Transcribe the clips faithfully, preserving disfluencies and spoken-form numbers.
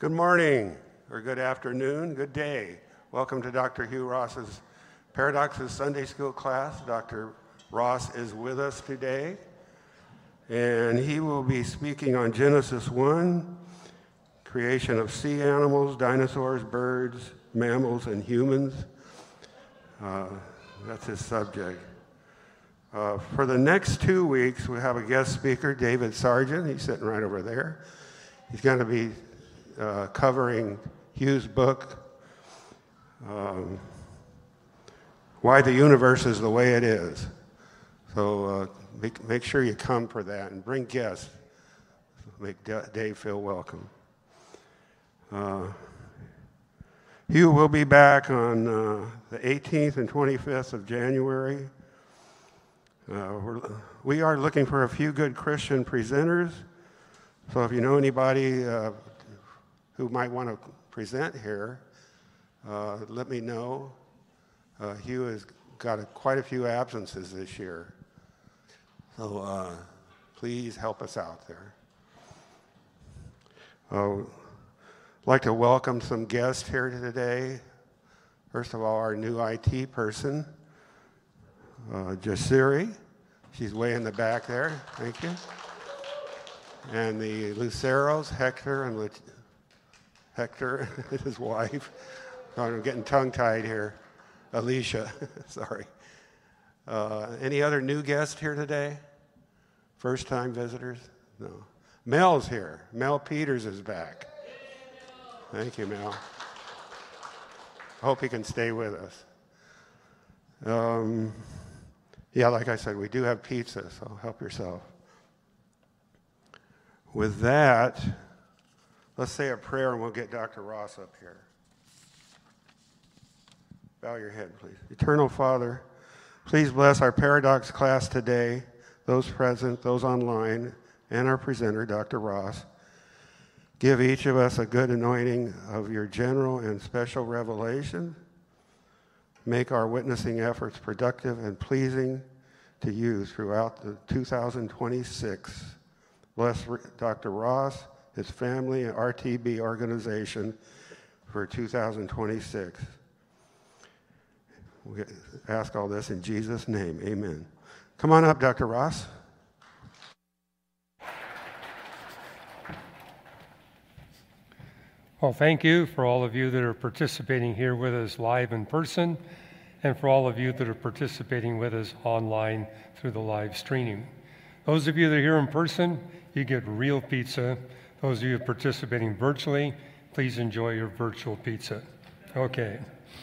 Good morning, or good afternoon, good day. Welcome to Doctor Hugh Ross's Paradoxes Sunday School class. Doctor Ross is with us today, and he will be speaking on Genesis one, creation of sea animals, dinosaurs, birds, mammals, and humans. Uh, that's his subject. Uh, for the next two weeks, we have a guest speaker, David Sargent. He's sitting right over there. He's going to be uh, covering Hugh's book, um, Why the Universe is the Way It Is. So uh, make, make sure you come for that and bring guests. Make D- Dave feel welcome. Uh, Hugh will be back on uh, the eighteenth and twenty-fifth of January. Uh, we're, we are looking for a few good Christian presenters. So if you know anybody uh, who might want to present here, uh, let me know. Uh, Hugh has got a, quite a few absences this year. So uh, please help us out there. Uh, I'd like to welcome some guests here today. First of all, our new I T person, uh, Jasiri. She's way in the back there. Thank you. And the Luceros, Hector and Lu- Hector, his wife. I'm getting tongue-tied here. Alicia, sorry. Uh, any other new guests here today? First-time visitors? No. Mel's here. Mel Peters is back. Thank you, Mel. I hope he can stay with us. Um, yeah, like I said, we do have pizza, so help yourself. With that, let's say a prayer and we'll get Doctor Ross up here. Bow your head, please. Eternal Father, please bless our Paradox class today, those present, those online, and our presenter, Doctor Ross. Give each of us a good anointing of your general and special revelation. Make our witnessing efforts productive and pleasing to you throughout the two thousand twenty-six. Bless Doctor Ross, his family, and R T B organization for two thousand twenty-six. We ask all this in Jesus' name. Amen. Come on up, Doctor Ross. Well, thank you for all of you that are participating here with us live in person, and for all of you that are participating with us online through the live streaming. Those of you that are here in person, you get real pizza. Those of you participating virtually, please enjoy your virtual pizza. Okay.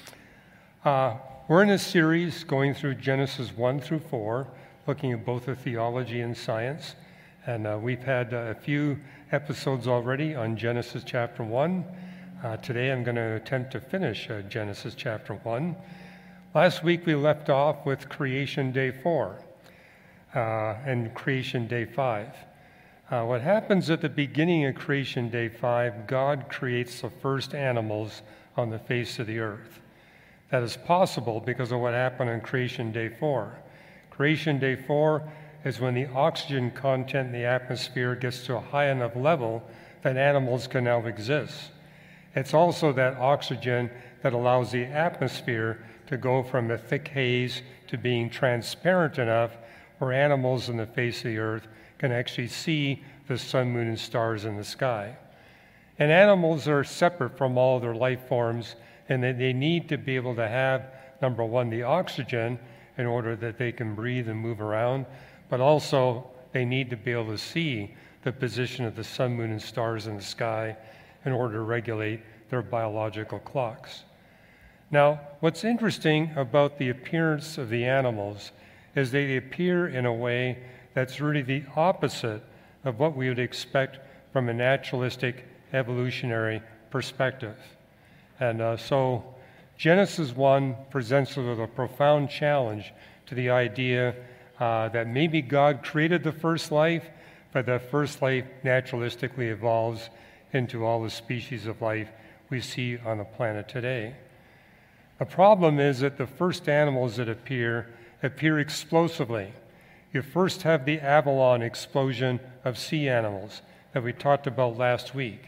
Uh, we're in a series going through Genesis one through four, looking at both the theology and science. And uh, we've had uh, a few episodes already on Genesis chapter one. Uh, today I'm going to attempt to finish uh, Genesis chapter one. Last week we left off with creation day four uh, and creation day five. Uh, what happens at the beginning of creation day five, God creates the first animals on the face of the earth. That is possible because of what happened on creation day four. Creation day four is when the oxygen content in the atmosphere gets to a high enough level that animals can now exist. It's also that oxygen that allows the atmosphere to go from a thick haze to being transparent enough where animals on the face of the earth can actually see the sun, moon, and stars in the sky. And animals are separate from all other life forms, and that they need to be able to have, number one, the oxygen in order that they can breathe and move around, but also they need to be able to see the position of the sun, moon, and stars in the sky in order to regulate their biological clocks. Now, what's interesting about the appearance of the animals is they appear in a way that's really the opposite of what we would expect from a naturalistic evolutionary perspective. And uh, so Genesis one presents us with a profound challenge to the idea uh, that maybe God created the first life, but that first life naturalistically evolves into all the species of life we see on the planet today. The problem is that the first animals that appear appear explosively. You first have the Avalon explosion of sea animals that we talked about last week.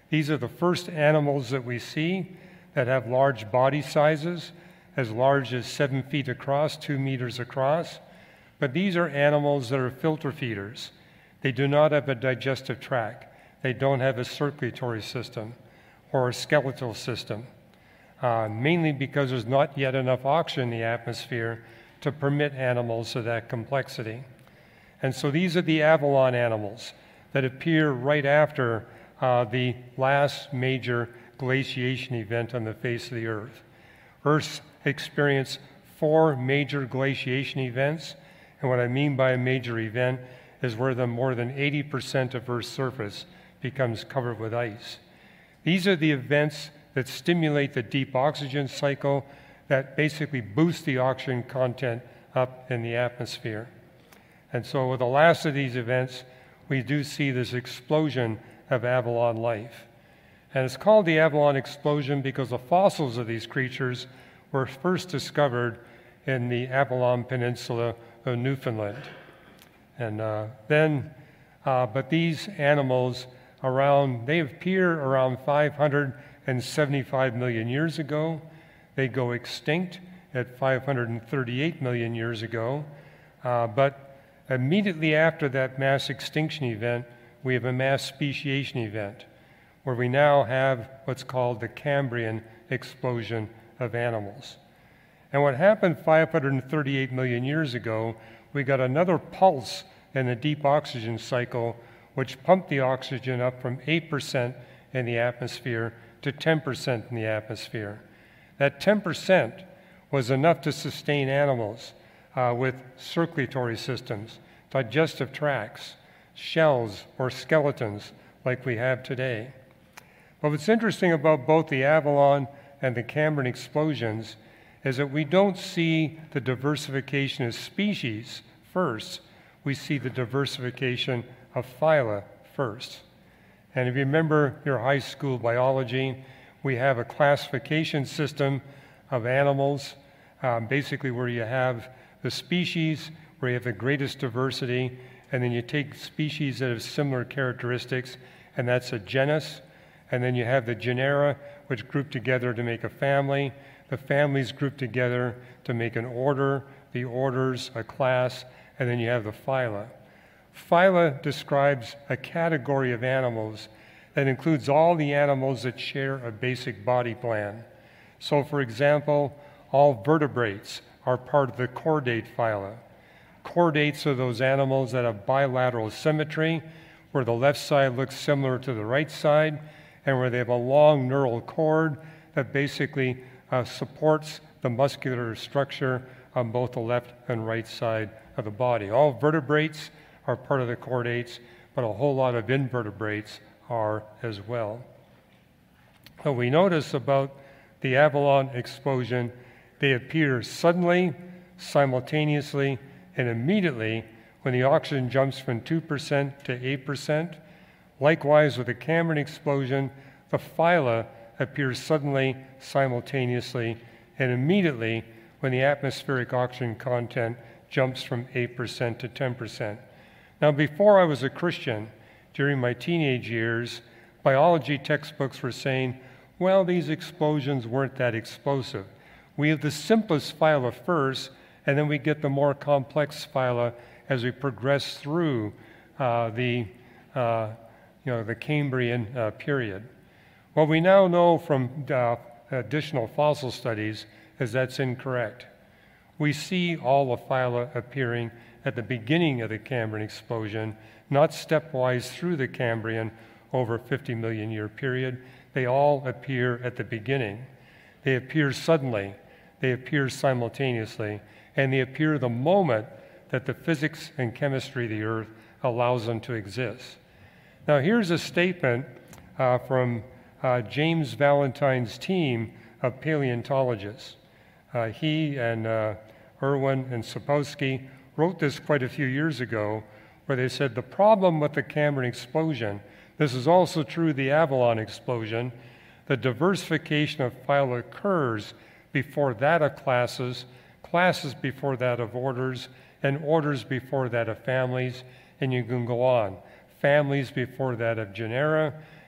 These are the first animals that we see that have large body sizes, as large as seven feet across, two meters across. But these are animals that are filter feeders. They do not have a digestive tract. They don't have a circulatory system or a skeletal system, uh, mainly because there's not yet enough oxygen in the atmosphere to permit animals of that complexity. And so these are the avalon animals that appear right after uh, the last major glaciation event on the face of the Earth. Earth's experienced four major glaciation events, and what I mean by a major event is where the more than eighty percent of Earth's surface becomes covered with ice. These are the events that stimulate the deep oxygen cycle that basically boost the oxygen content up in the atmosphere. And so with the last of these events, we do see this explosion of avalon life. And it's called the Avalon explosion because the fossils of these creatures were first discovered in the Avalon Peninsula of Newfoundland. And uh, then, uh, but these animals around, they appear around five hundred seventy-five million years ago. They go extinct at five hundred thirty-eight million years ago. Uh, but immediately after that mass extinction event, we have a mass speciation event, where we now have what's called the Cambrian explosion of animals. And what happened five hundred thirty-eight million years ago, we got another pulse in the deep oxygen cycle, which pumped the oxygen up from eight percent in the atmosphere to ten percent in the atmosphere. That ten percent was enough to sustain animals uh, with circulatory systems, digestive tracts, shells or skeletons like we have today. But what's interesting about both the Avalon and the Cambrian explosions is that we don't see the diversification of species first, we see the diversification of phyla first. And if you remember your high school biology, we have a classification system of animals, um, basically where you have the species, where you have the greatest diversity, and then you take species that have similar characteristics, and that's a genus. And then you have the genera, which group together to make a family. The families group together to make an order, the orders, a class, and then you have the phyla. Phyla describes a category of animals that includes all the animals that share a basic body plan. So, for example, all vertebrates are part of the chordate phyla. Chordates are those animals that have bilateral symmetry, where the left side looks similar to the right side, and where they have a long neural cord that basically uh, supports the muscular structure on both the left and right side of the body. All vertebrates are part of the chordates, but a whole lot of invertebrates are as well. What we notice about the Avalon explosion, they appear suddenly, simultaneously, and immediately when the oxygen jumps from two percent to eight percent. Likewise, with the Cambrian explosion, the phyla appears suddenly, simultaneously, and immediately when the atmospheric oxygen content jumps from eight percent to ten percent. Now, before I was a Christian, during my teenage years, biology textbooks were saying, well, these explosions weren't that explosive. We have the simplest phyla first, and then we get the more complex phyla as we progress through uh, the uh, you know, the Cambrian uh, period. What we now know from uh, additional fossil studies is that's incorrect. We see all the phyla appearing at the beginning of the Cambrian explosion, not stepwise through the Cambrian over a fifty million year period. They all appear at the beginning. They appear suddenly, they appear simultaneously, and they appear the moment that the physics and chemistry of the Earth allows them to exist. Now, here's a statement uh, from uh, James Valentine's team of paleontologists. Uh, he and uh, Irwin and Sapolsky wrote this quite a few years ago, where they said the problem with the Cambrian explosion, this is also true of the Avalon explosion, the diversification of phyla occurs before that of classes, classes before that of orders, and orders before that of families, and you can go on. Families before that of genera,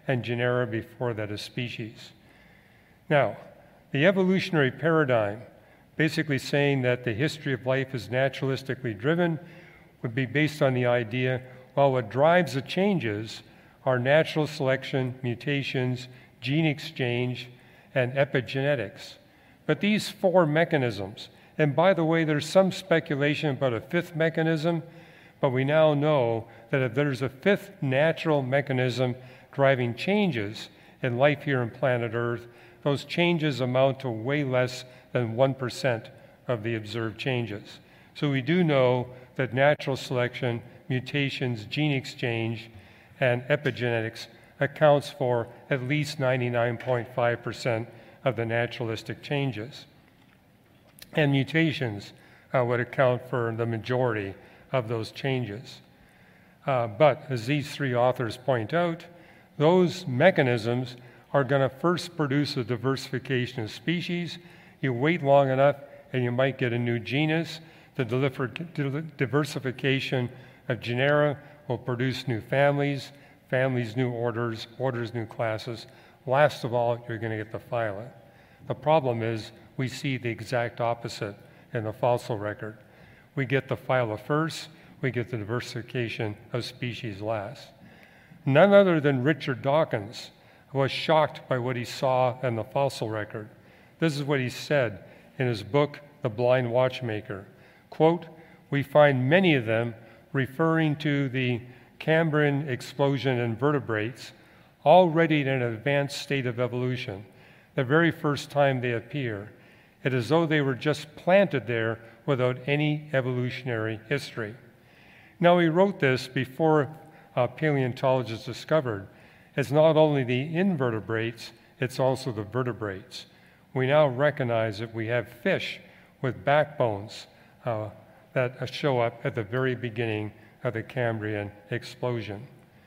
and genera, before that a species. Now, the evolutionary paradigm, basically saying that the history of life is naturalistically driven, would be based on the idea, well, what drives the changes are natural selection, mutations, gene exchange, and epigenetics. But these four mechanisms, and by the way, there's some speculation about a fifth mechanism, but we now know that if there's a fifth natural mechanism driving changes in life here on planet Earth, those changes amount to way less than one percent of the observed changes. So we do know that natural selection, mutations, gene exchange, and epigenetics accounts for at least ninety-nine point five percent of the naturalistic changes. And mutations uh, would account for the majority of those changes. Uh, but as these three authors point out, those mechanisms are going to first produce a diversification of species. You wait long enough and you might get a new genus. The diversification of genera will produce new families, families new orders, orders new classes. Last of all, you're going to get the phyla. The problem is we see the exact opposite in the fossil record. We get the phyla first, we get the diversification of species last. None other than Richard Dawkins was shocked by what he saw in the fossil record. This is what he said in his book, The Blind Watchmaker. Quote, "We find many of them referring to the Cambrian explosion in vertebrates already in an advanced state of evolution, the very first time they appear. It is as though they were just planted there without any evolutionary history." Now, he wrote this before uh, paleontologists discovered it's not only the invertebrates, it's also the vertebrates. We now recognize that we have fish with backbones uh, that show up at the very beginning of the Cambrian explosion.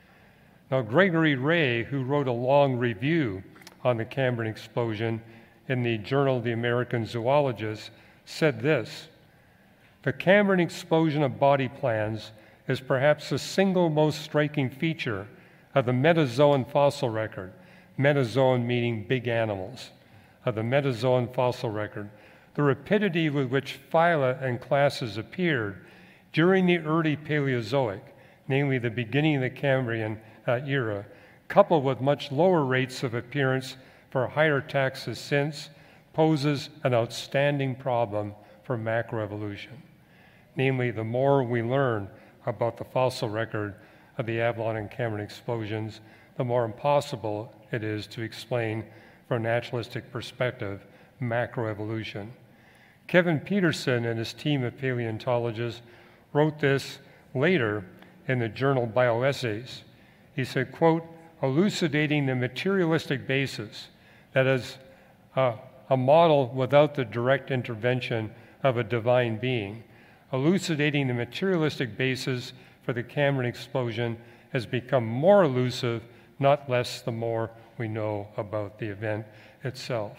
Now, Gregory Ray, who wrote a long review on the Cambrian explosion in the Journal of the American Zoologist, said this: "The Cambrian explosion of body plans is perhaps the single most striking feature of the Metazoan fossil record," Metazoan meaning big animals, of the Metazoan fossil record. "The rapidity with which phyla and classes appeared during the early Paleozoic, namely the beginning of the Cambrian uh, era, coupled with much lower rates of appearance for higher taxa since, poses an outstanding problem for macroevolution." Namely, the more we learn about the fossil record of the Avalon and Cambrian explosions, the more impossible it is to explain from a naturalistic perspective macroevolution. Kevin Peterson and his team of paleontologists wrote this later in the journal Bioessays. He said, quote, "Elucidating the materialistic basis, that is, uh, a model without the direct intervention of a divine being, elucidating the materialistic basis for the Cambrian explosion has become more elusive, not less, the more we know about the event itself."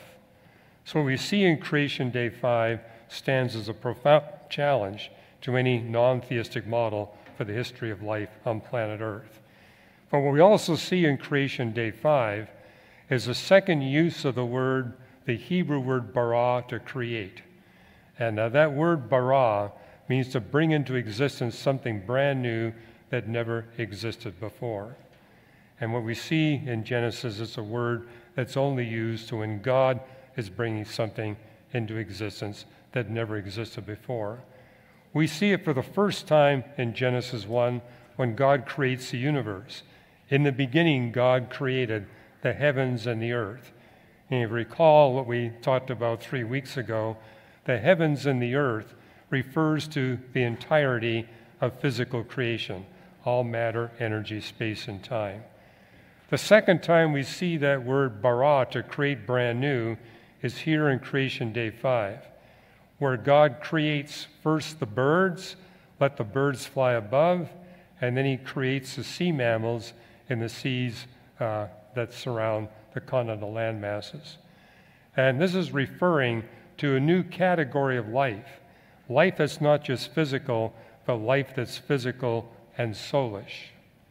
So what we see in Creation Day five stands as a profound challenge to any non-theistic model for the history of life on planet Earth. But what we also see in Creation Day five is the second use of the word, the Hebrew word bara, to create. And uh, that word bara means to bring into existence something brand new that never existed before. And what we see in Genesis is a word that's only used to when God is bringing something into existence that never existed before. We see it for the first time in Genesis one when God creates the universe. In the beginning, God created the heavens and the earth. And if you recall what we talked about three weeks ago, the heavens and the earth refers to the entirety of physical creation, all matter, energy, space, and time. The second time we see that word bara, to create brand new, is here in Creation Day five, where God creates first the birds, let the birds fly above, and then he creates the sea mammals in the seas uh, that surround the continental land masses. And this is referring to a new category of life, life that's not just physical, but life that's physical and soulish.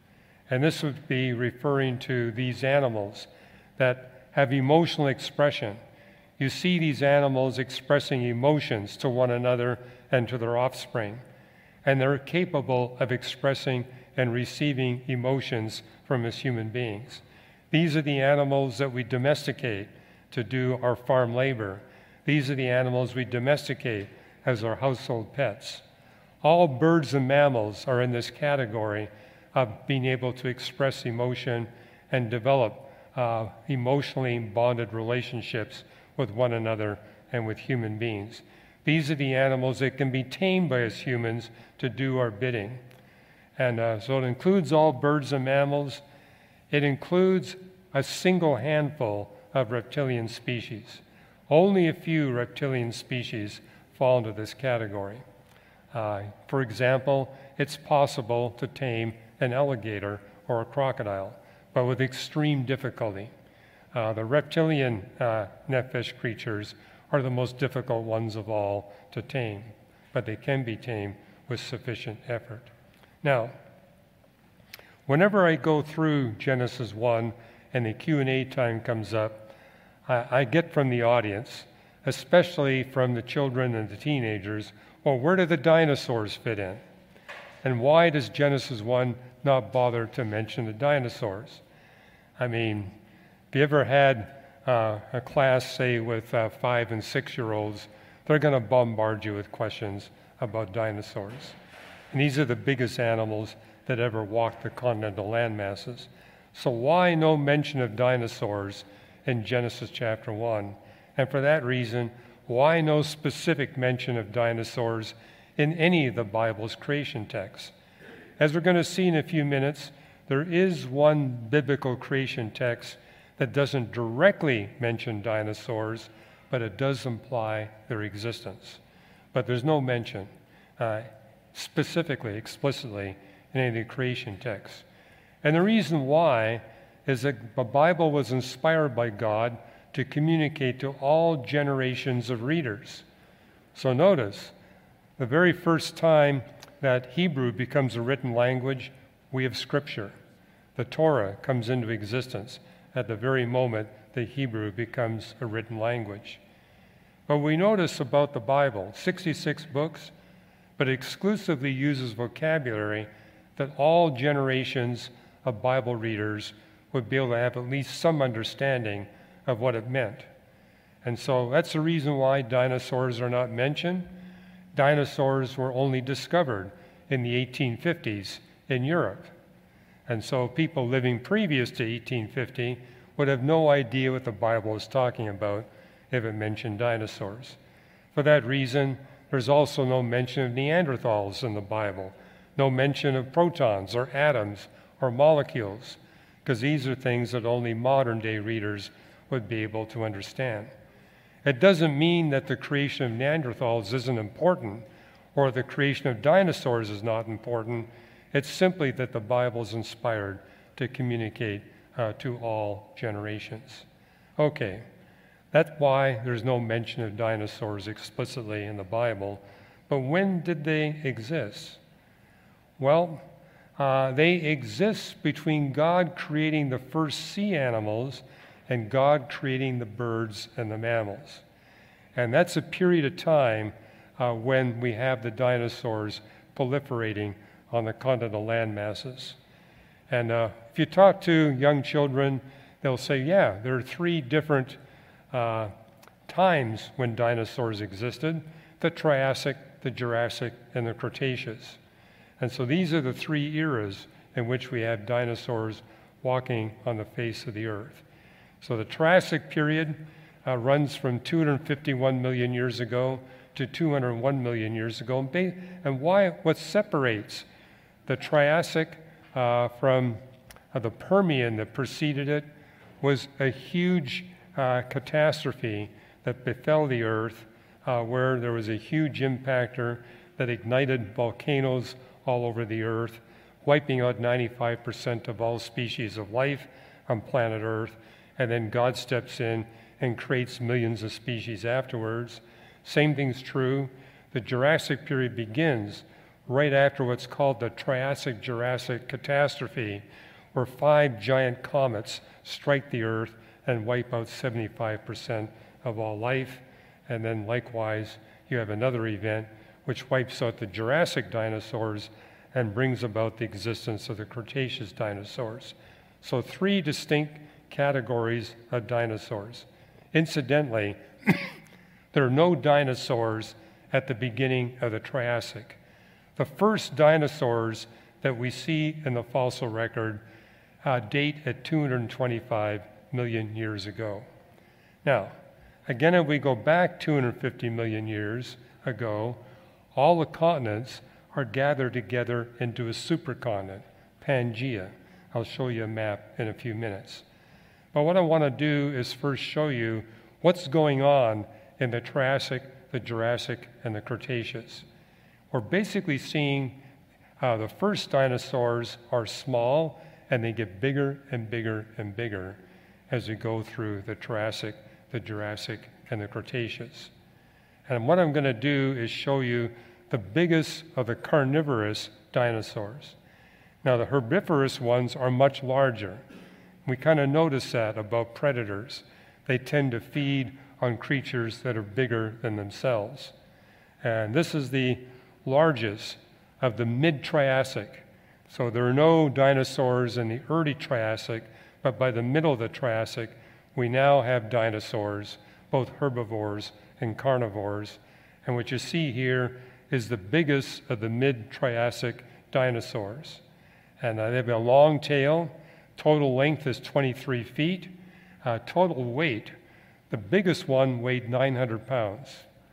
And this would be referring to these animals that have emotional expression. You see these animals expressing emotions to one another and to their offspring. And they're capable of expressing and receiving emotions from us human beings. These are the animals that we domesticate to do our farm labor. These are the animals we domesticate as our household pets. All birds and mammals are in this category of being able to express emotion and develop uh, emotionally bonded relationships with one another and with human beings. These are the animals that can be tamed by us humans to do our bidding. And uh, so it includes all birds and mammals. It includes a single handful of reptilian species. Only a few reptilian species fall into this category. Uh, for example, it's possible to tame an alligator or a crocodile, but with extreme difficulty. Uh, the reptilian uh, netfish creatures are the most difficult ones of all to tame, but they can be tamed with sufficient effort. Now, whenever I go through Genesis one and the Q and A time comes up, I, I get from the audience, especially from the children and the teenagers, well, where do the dinosaurs fit in? And why does Genesis one not bother to mention the dinosaurs? I mean, have you ever had uh, a class, say, with uh, five and six-year-olds? They're going to bombard you with questions about dinosaurs. And these are the biggest animals that ever walked the continental landmasses. So why no mention of dinosaurs in Genesis chapter one? And for that reason, why no specific mention of dinosaurs in any of the Bible's creation texts? As we're going to see in a few minutes, there is one biblical creation text that doesn't directly mention dinosaurs, but it does imply their existence. But there's no mention uh, specifically, explicitly, in any of the creation texts. And the reason why is that the Bible was inspired by God to communicate to all generations of readers. So notice, the very first time that Hebrew becomes a written language, we have Scripture. The Torah comes into existence at the very moment that Hebrew becomes a written language. But we notice about the Bible, sixty-six books, but exclusively uses vocabulary that all generations of Bible readers would be able to have at least some understanding of what it meant. And so that's the reason why dinosaurs are not mentioned. Dinosaurs were only discovered in the eighteen fifties in Europe. And so people living previous to eighteen fifty would have no idea what the Bible is talking about if it mentioned dinosaurs. For that reason, there's also no mention of Neanderthals in the Bible, no mention of protons or atoms or molecules, because these are things that only modern-day readers would be able to understand. It doesn't mean that the creation of Neanderthals isn't important or the creation of dinosaurs is not important. It's simply that the Bible is inspired to communicate uh, to all generations. Okay, that's why there's no mention of dinosaurs explicitly in the Bible. But when did they exist? Well, uh, they exist between God creating the first sea animals and God creating the birds and the mammals. And that's a period of time uh, when we have the dinosaurs proliferating on the continental land masses. And uh, if you talk to young children, they'll say, yeah, there are three different uh, times when dinosaurs existed: the Triassic, the Jurassic, and the Cretaceous. And so these are the three eras in which we have dinosaurs walking on the face of the earth. So the Triassic period uh, runs from two hundred fifty-one million years ago to two hundred one million years ago. And, ba- and why? What separates the Triassic uh, from uh, the Permian that preceded it was a huge uh, catastrophe that befell the earth, uh, where there was a huge impactor that ignited volcanoes all over the earth, wiping out ninety-five percent of all species of life on planet Earth. And then God steps in and creates millions of species afterwards. Same thing's true. The Jurassic period begins right after what's called the Triassic-Jurassic catastrophe, where five giant comets strike the Earth and wipe out seventy-five percent of all life. And then likewise, you have another event which wipes out the Jurassic dinosaurs and brings about the existence of the Cretaceous dinosaurs. So three distinct categories of dinosaurs. Incidentally, there are no dinosaurs at the beginning of the Triassic. The first dinosaurs that we see in the fossil record uh, date at two hundred twenty-five million years ago. Now, again, if we go back two hundred fifty million years ago, all the continents are gathered together into a supercontinent, Pangaea. I'll show you a map in a few minutes. But what I want to do is first show you what's going on in the Triassic, the Jurassic, and the Cretaceous. We're basically seeing uh, the first dinosaurs are small, and they get bigger and bigger and bigger as we go through the Triassic, the Jurassic, and the Cretaceous. And what I'm going to do is show you the biggest of the carnivorous dinosaurs. Now, the herbivorous ones are much larger. We kind of notice that about predators. They tend to feed on creatures that are bigger than themselves. And this is the largest of the mid-Triassic. So there are no dinosaurs in the early Triassic, but by the middle of the Triassic, we now have dinosaurs, both herbivores and carnivores. And what you see here is the biggest of the mid-Triassic dinosaurs. And uh, they have a long tail. Total length is twenty-three feet. Uh, total weight, the biggest one weighed nine hundred pounds.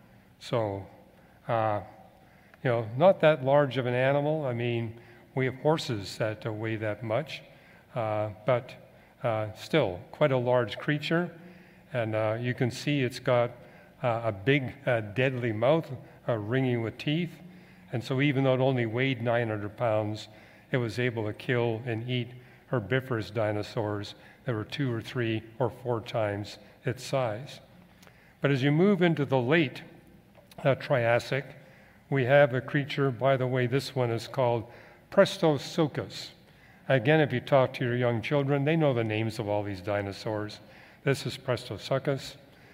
So, uh, you know, not that large of an animal. I mean, we have horses that uh, weigh that much, uh, but uh, still quite a large creature. And uh, you can see it's got uh, a big, uh, deadly mouth, uh, ringing with teeth. And so even though it only weighed nine hundred pounds, it was able to kill and eat herbivorous dinosaurs that were two or three or four times its size. But as you move into the late uh, Triassic, we have a creature, by the way, this one is called Prestosuchus. Again, if you talk to your young children, they know the names of all these dinosaurs. This is Prestosuchus.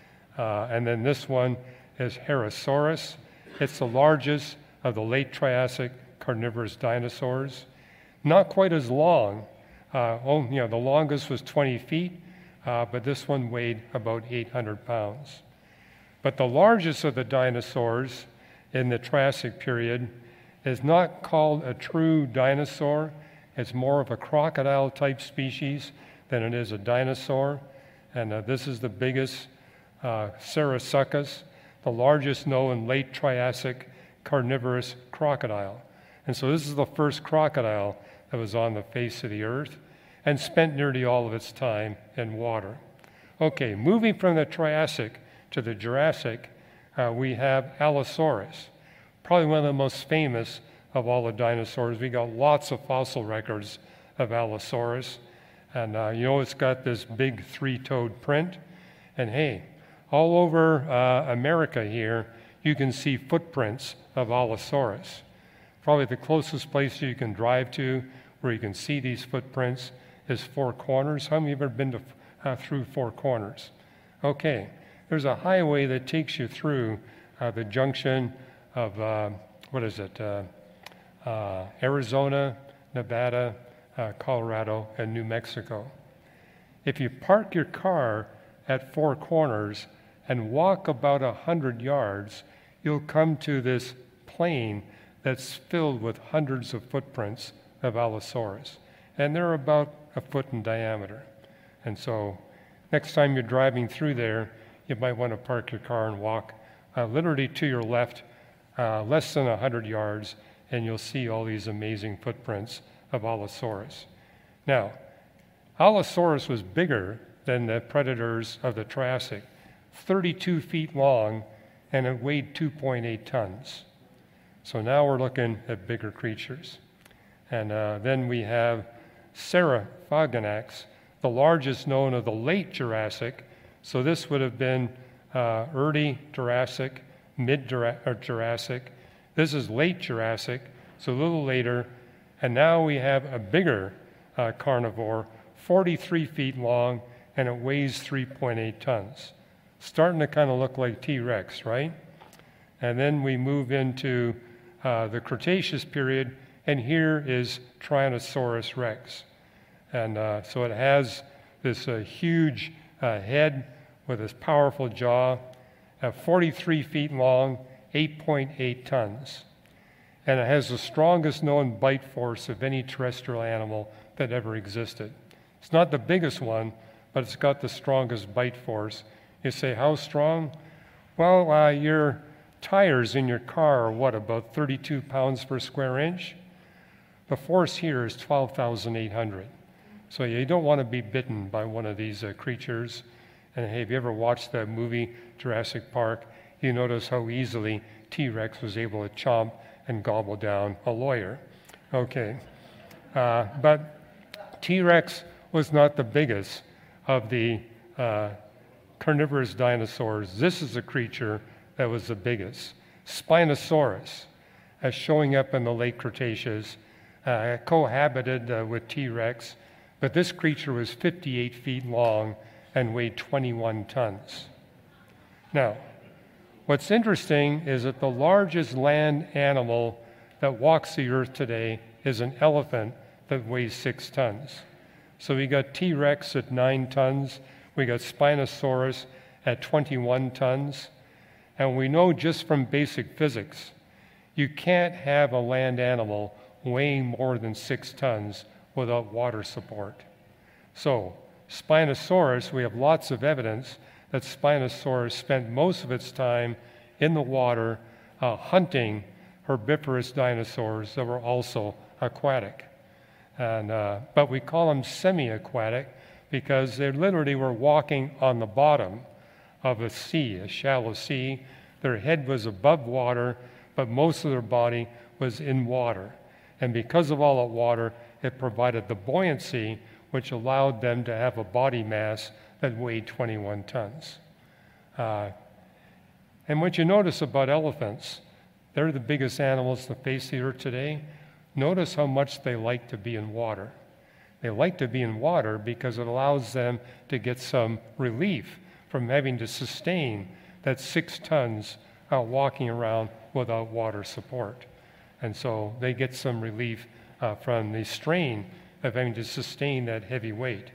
Uh, and then this one is Herrerasaurus. It's the largest of the late Triassic carnivorous dinosaurs. Not quite as long. Uh, oh, you know, the longest was twenty feet, uh, but this one weighed about eight hundred pounds. But the largest of the dinosaurs in the Triassic period is not called a true dinosaur. It's more of a crocodile-type species than it is a dinosaur. And uh, this is the biggest, uh, Cerasuchus, the largest known late Triassic carnivorous crocodile. And so this is the first crocodile that was on the face of the earth and spent nearly all of its time in water. Okay, moving from the Triassic to the Jurassic, uh, we have Allosaurus, probably one of the most famous of all the dinosaurs. We got lots of fossil records of Allosaurus. And uh, you know it's got this big three-toed print. And hey, all over uh, America here, you can see footprints of Allosaurus. Probably the closest place you can drive to where you can see these footprints is Four Corners. How many of you have ever been to, uh, through Four Corners? Okay, there's a highway that takes you through uh, the junction of, uh, what is it, uh, uh, Arizona, Nevada, uh, Colorado, and New Mexico. If you park your car at Four Corners and walk about a hundred yards, you'll come to this plain that's filled with hundreds of footprints of Allosaurus. And they're about a foot in diameter. And so next time you're driving through there, you might want to park your car and walk uh, literally to your left, uh, less than one hundred yards, and you'll see all these amazing footprints of Allosaurus. Now, Allosaurus was bigger than the predators of the Triassic, thirty-two feet long, and it weighed two point eight tons. So now we're looking at bigger creatures. And uh, then we have Ceratophaganax, the largest known of the late Jurassic. So this would have been uh, early Jurassic, mid-Jurassic. This is late Jurassic, so a little later. And now we have a bigger uh, carnivore, forty-three feet long, and it weighs three point eight tons. Starting to kind of look like T-Rex, right? And then we move into uh, the Cretaceous period, and here is Tyrannosaurus rex. And uh, so it has this uh, huge uh, head with this powerful jaw, uh, forty-three feet long, eight point eight tons. And it has the strongest known bite force of any terrestrial animal that ever existed. It's not the biggest one, but it's got the strongest bite force. You say, how strong? Well, uh, your tires in your car are what, about thirty-two pounds per square inch? The force here is twelve thousand eight hundred. So you don't want to be bitten by one of these uh, creatures. And hey, have you ever watched that movie, Jurassic Park? You notice how easily T-Rex was able to chomp and gobble down a lawyer. Okay. Uh, but T-Rex was not the biggest of the uh, carnivorous dinosaurs. This is a creature that was the biggest. Spinosaurus, as showing up in the late Cretaceous, uh, cohabited uh, with T-Rex, but this creature was fifty-eight feet long and weighed twenty-one tons. Now, what's interesting is that the largest land animal that walks the earth today is an elephant that weighs six tons. So we got T-Rex at nine tons, we got Spinosaurus at twenty-one tons, and we know just from basic physics, you can't have a land animal weighing more than six tons without water support. So, Spinosaurus, we have lots of evidence that Spinosaurus spent most of its time in the water uh, hunting herbivorous dinosaurs that were also aquatic. And, uh, but we call them semi-aquatic because they literally were walking on the bottom of a sea, a shallow sea. Their head was above water, but most of their body was in water. And because of all that water, it provided the buoyancy which allowed them to have a body mass that weighed twenty-one tons. Uh, and what you notice about elephants, they're the biggest animals that face the earth today. Notice how much they like to be in water. They like to be in water because it allows them to get some relief from having to sustain that six tons uh, walking around without water support. And so they get some relief uh, from the strain of having to sustain that heavy weight.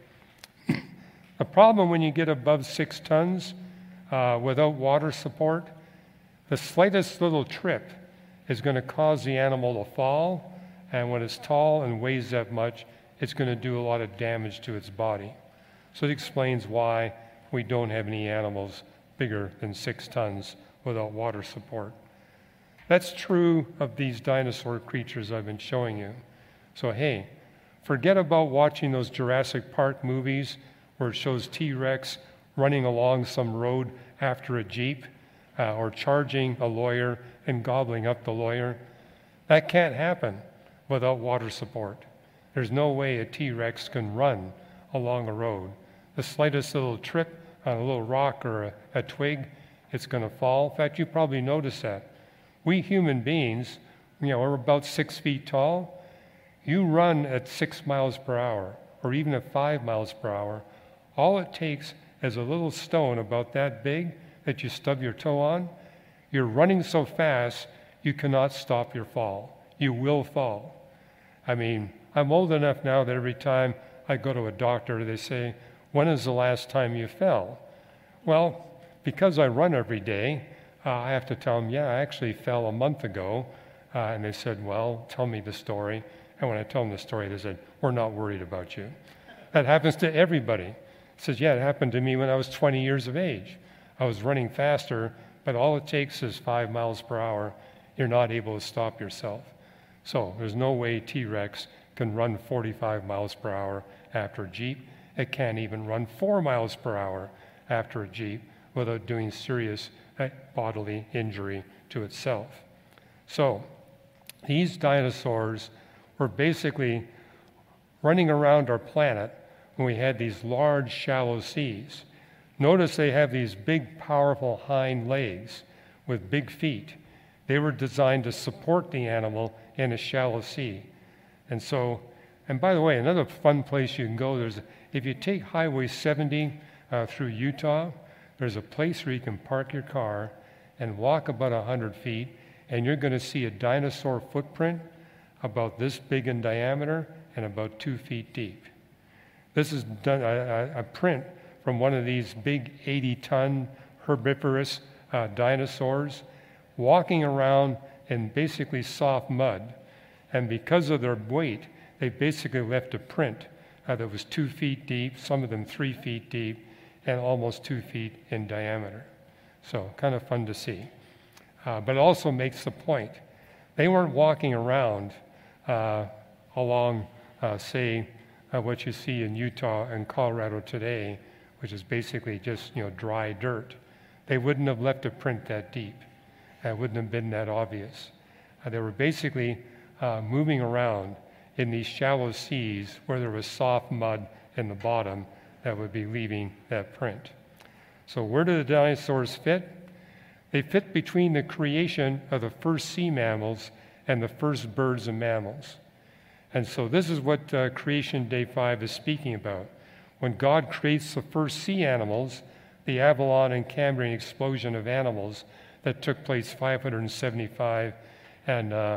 The problem when you get above six tons uh, without water support, the slightest little trip is going to cause the animal to fall, and when it's tall and weighs that much, it's going to do a lot of damage to its body. So it explains why we don't have any animals bigger than six tons without water support. That's true of these dinosaur creatures I've been showing you. So hey, forget about watching those Jurassic Park movies where it shows T-Rex running along some road after a Jeep uh, or charging a lawyer and gobbling up the lawyer. That can't happen without water support. There's no way a T-Rex can run along a road. The slightest little trip on a little rock or a, a twig, it's going to fall. In fact, you probably noticed that. We human beings, you know, are about six feet tall. You run at six miles per hour or even at five miles per hour. All it takes is a little stone about that big that you stub your toe on. You're running so fast, you cannot stop your fall. You will fall. I mean, I'm old enough now that every time I go to a doctor, they say, when is the last time you fell? Well, because I run every day, uh, I have to tell them, yeah, I actually fell a month ago. Uh, and they said, well, tell me the story. And when I tell them the story, they said, we're not worried about you. That happens to everybody. It says, yeah, it happened to me when I was twenty years of age. I was running faster, but all it takes is five miles per hour. You're not able to stop yourself. So there's no way T-Rex can run forty-five miles per hour after a Jeep. It can't even run four miles per hour after a Jeep without doing serious bodily injury to itself. So these dinosaurs were basically running around our planet when we had these large, shallow seas. Notice they have these big, powerful hind legs with big feet. They were designed to support the animal in a shallow sea. And so And by the way, another fun place you can go, there's if you take Highway seventy uh, through Utah, there's a place where you can park your car and walk about one hundred feet, and you're going to see a dinosaur footprint about this big in diameter and about two feet deep. This is done, a, a print from one of these big eighty-ton herbivorous uh, dinosaurs walking around in basically soft mud. And because of their weight, they basically left a print uh, that was two feet deep, some of them three feet deep, and almost two feet in diameter. So kind of fun to see. Uh, but it also makes the point. They weren't walking around uh, along, uh, say, uh, what you see in Utah and Colorado today, which is basically just, you know, dry dirt. They wouldn't have left a print that deep. It wouldn't have been that obvious. Uh, they were basically uh, moving around in these shallow seas where there was soft mud in the bottom that would be leaving that print. So where do the dinosaurs fit? They fit between the creation of the first sea mammals and the first birds and mammals. And so this is what uh, Creation Day five is speaking about. When God creates the first sea animals, the Avalon and Cambrian explosion of animals that took place five hundred seventy-five and uh,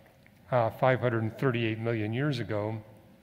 uh, five hundred thirty-eight million years ago,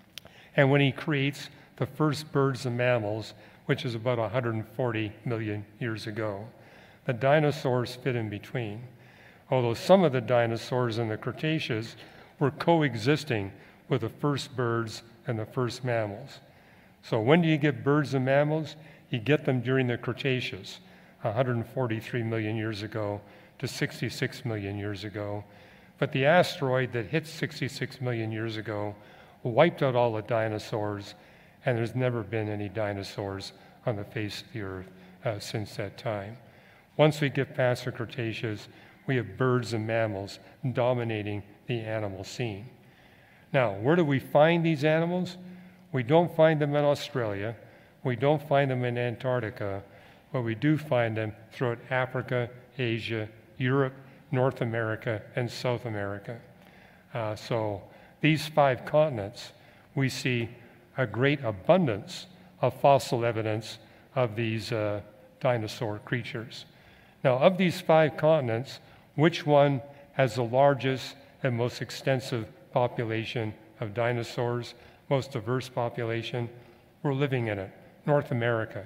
and when he creates the first birds and mammals, which is about one hundred forty million years ago. The dinosaurs fit in between, although some of the dinosaurs in the Cretaceous were coexisting with the first birds and the first mammals. So when do you get birds and mammals? You get them during the Cretaceous, one hundred forty-three million years ago to sixty-six million years ago. But the asteroid that hit sixty-six million years ago wiped out all the dinosaurs, and there's never been any dinosaurs on the face of the earth uh, since that time. Once we get past the Cretaceous, we have birds and mammals dominating the animal scene. Now, where do we find these animals? We don't find them in Australia. We don't find them in Antarctica, but we do find them throughout Africa, Asia, Europe, North America, and South America. Uh, so these five continents, we see a great abundance of fossil evidence of these uh, dinosaur creatures. Now, of these five continents, which one has the largest and most extensive population of dinosaurs, most diverse population? We're living in it, North America.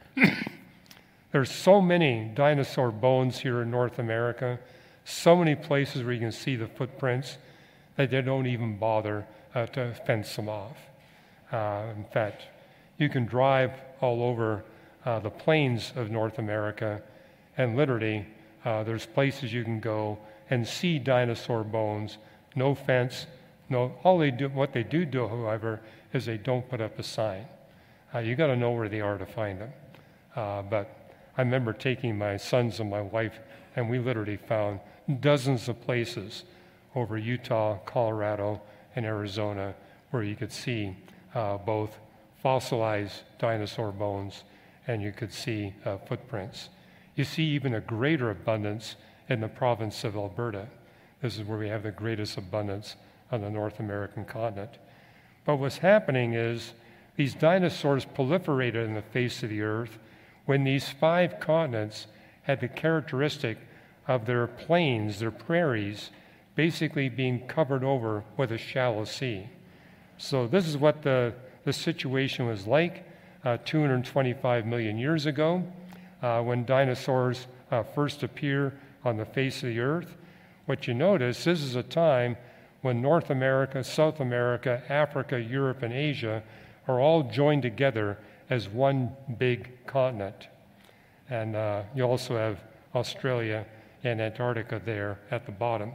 There's so many dinosaur bones here in North America, so many places where you can see the footprints that they don't even bother uh, to fence them off. Uh, in fact, you can drive all over uh, the plains of North America, and literally uh, there's places you can go and see dinosaur bones, no fence, no. All they do, what they do do, however, is they don't put up a sign. Uh, you got to know where they are to find them. Uh, but I remember taking my sons and my wife, and we literally found dozens of places over Utah, Colorado, and Arizona where you could see uh, both fossilized dinosaur bones and you could see uh, footprints. You see even a greater abundance in the province of Alberta. This is where we have the greatest abundance on the North American continent. But what's happening is these dinosaurs proliferated in the face of the earth when these five continents had the characteristic of their plains, their prairies, basically being covered over with a shallow sea. So this is what the, the situation was like uh, two hundred twenty-five million years ago uh, when dinosaurs uh, first appear on the face of the earth. What you notice, this is a time when North America, South America, Africa, Europe, and Asia are all joined together as one big continent. And uh, you also have Australia and Antarctica there at the bottom.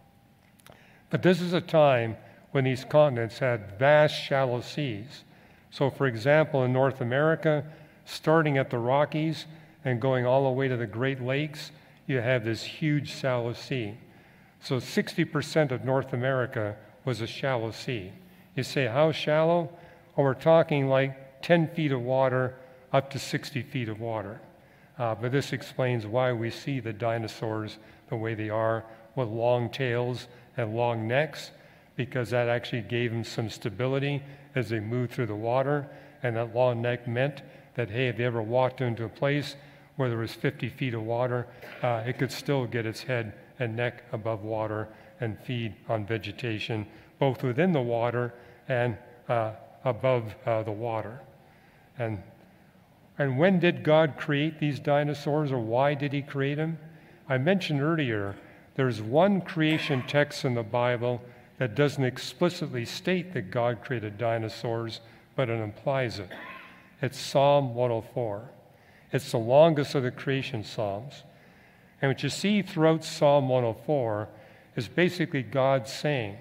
But this is a time when these continents had vast shallow seas. So for example, in North America, starting at the Rockies and going all the way to the Great Lakes, you have this huge shallow sea. So sixty percent of North America was a shallow sea. You say, how shallow? Well, we're talking like ten feet of water up to sixty feet of water. Uh, but this explains why we see the dinosaurs the way they are with long tails and long necks, because that actually gave them some stability as they moved through the water. And that long neck meant that, hey, if they ever walked into a place where there was fifty feet of water, uh, it could still get its head and neck above water and feed on vegetation, both within the water and uh, above uh, the water. And, and when did God create these dinosaurs, or why did he create them? I mentioned earlier, there's one creation text in the Bible that doesn't explicitly state that God created dinosaurs, but it implies it. It's Psalm one oh four. It's the longest of the creation psalms. And what you see throughout Psalm one oh four is basically God saying,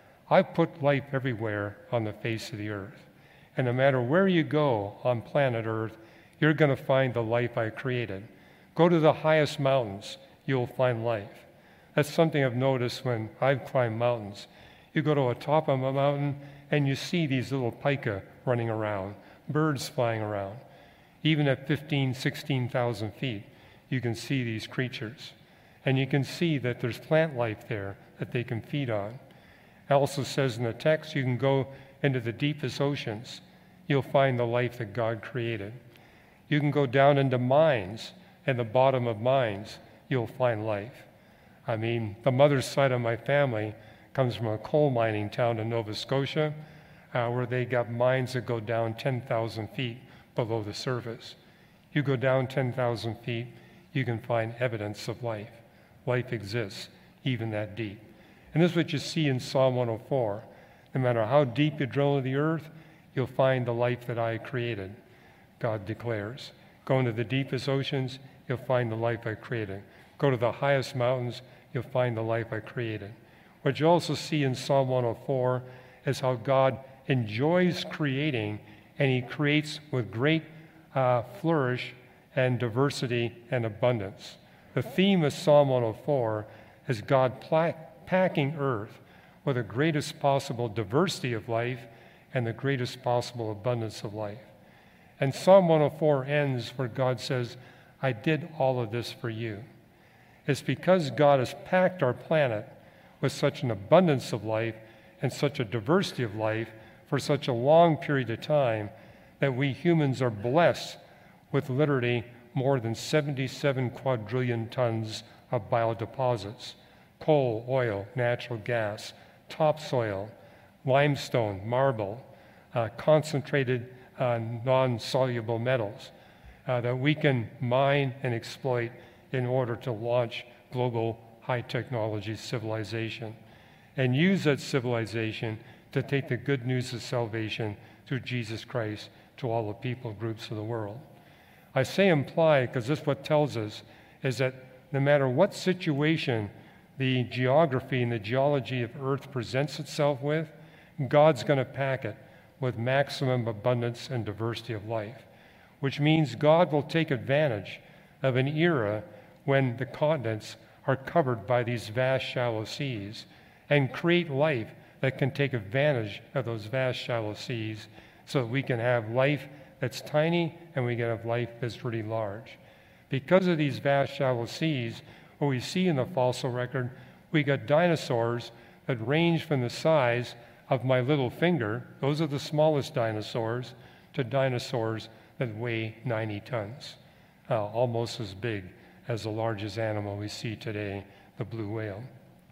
I put life everywhere on the face of the earth. And no matter where you go on planet Earth, you're going to find the life I created. Go to the highest mountains, you'll find life. That's something I've noticed when I've climbed mountains. You go to the top of a mountain and you see these little pika running around, birds flying around. Even at fifteen, sixteen thousand feet, you can see these creatures. And you can see that there's plant life there that they can feed on. It also says in the text, you can go into the deepest oceans. You'll find the life that God created. You can go down into mines, and the bottom of mines, you'll find life. I mean, the mother's side of my family comes from a coal mining town in Nova Scotia, uh, where they got mines that go down ten thousand feet below the surface. You go down ten thousand feet, you can find evidence of life. Life exists, even that deep. And this is what you see in Psalm one oh four. No matter how deep you drill into the earth, you'll find the life that I created, God declares. Go into the deepest oceans, you'll find the life I created. Go to the highest mountains, you'll find the life I created. What you also see in Psalm one oh four is how God enjoys creating, and he creates with great uh, flourish and diversity and abundance. The theme of Psalm one oh four is God pla- packing earth with the greatest possible diversity of life and the greatest possible abundance of life. And Psalm one oh four ends where God says, I did all of this for you. It's because God has packed our planet with such an abundance of life and such a diversity of life for such a long period of time that we humans are blessed with literally more than seventy-seven quadrillion tons of biodeposits: coal, oil, natural gas, topsoil, limestone, marble, uh, concentrated uh, non-soluble metals uh, that we can mine and exploit in order to launch global high technology civilization and use that civilization to take the good news of salvation through Jesus Christ to all the people groups of the world. I say imply because this what tells us is that no matter what situation the geography and the geology of Earth presents itself with, God's going to pack it with maximum abundance and diversity of life, which means God will take advantage of an era when the continents are covered by these vast shallow seas and create life that can take advantage of those vast shallow seas so that we can have life that's tiny and we can have life that's really large. Because of these vast shallow seas, what we see in the fossil record, we got dinosaurs that range from the size of my little finger, those are the smallest dinosaurs, to dinosaurs that weigh ninety tons, uh, almost as big as the largest animal we see today, the blue whale.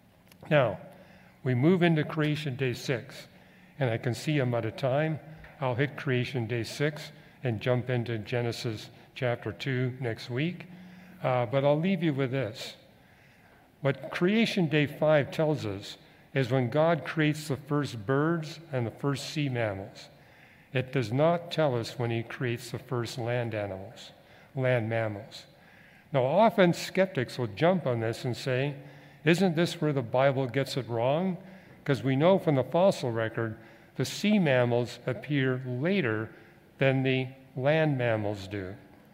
Now, we move into creation day six, and I can see I'm out of time. I'll hit creation day six and jump into Genesis chapter two next week. Uh, but I'll leave you with this. What creation day five tells us is when God creates the first birds and the first sea mammals. It does not tell us when he creates the first land animals, land mammals. Now, often skeptics will jump on this and say, isn't this where the Bible gets it wrong? Because we know from the fossil record, the sea mammals appear later than the land mammals do.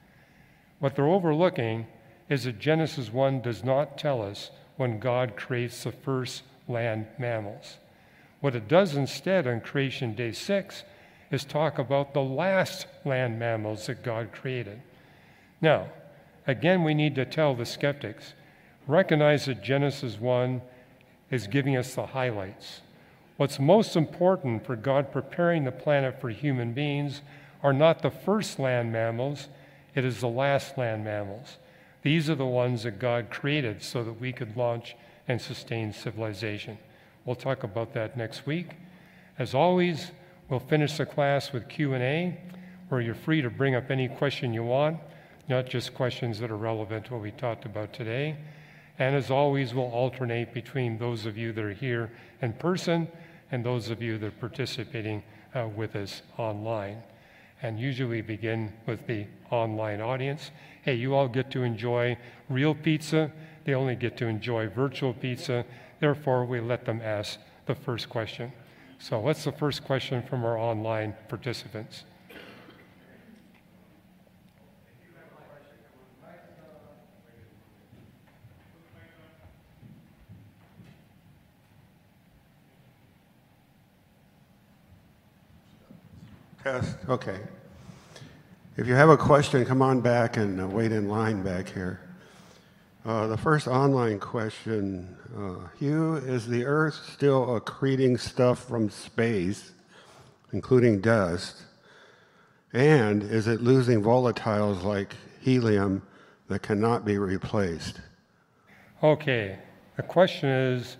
What they're overlooking is that Genesis one does not tell us when God creates the first land mammals. What it does instead on creation day six is talk about the last land mammals that God created. Now, again, we need to tell the skeptics, recognize that Genesis one is giving us the highlights. What's most important for God preparing the planet for human beings are not the first land mammals, it is the last land mammals. These are the ones that God created so that we could launch and sustain civilization. We'll talk about that next week. As always, we'll finish the class with Q and A, where you're free to bring up any question you want, not just questions that are relevant to what we talked about today. And as always, we'll alternate between those of you that are here in person and those of you that are participating uh, with us online. And usually begin with the online audience. Hey, you all get to enjoy real pizza. They only get to enjoy virtual pizza. Therefore, we let them ask the first question. So what's the first question from our online participants? Test, okay. If you have a question, come on back and uh, wait in line back here. Uh, the first online question, uh, Hugh, is the Earth still accreting stuff from space, including dust? And is it losing volatiles like helium that cannot be replaced? Okay, the question is,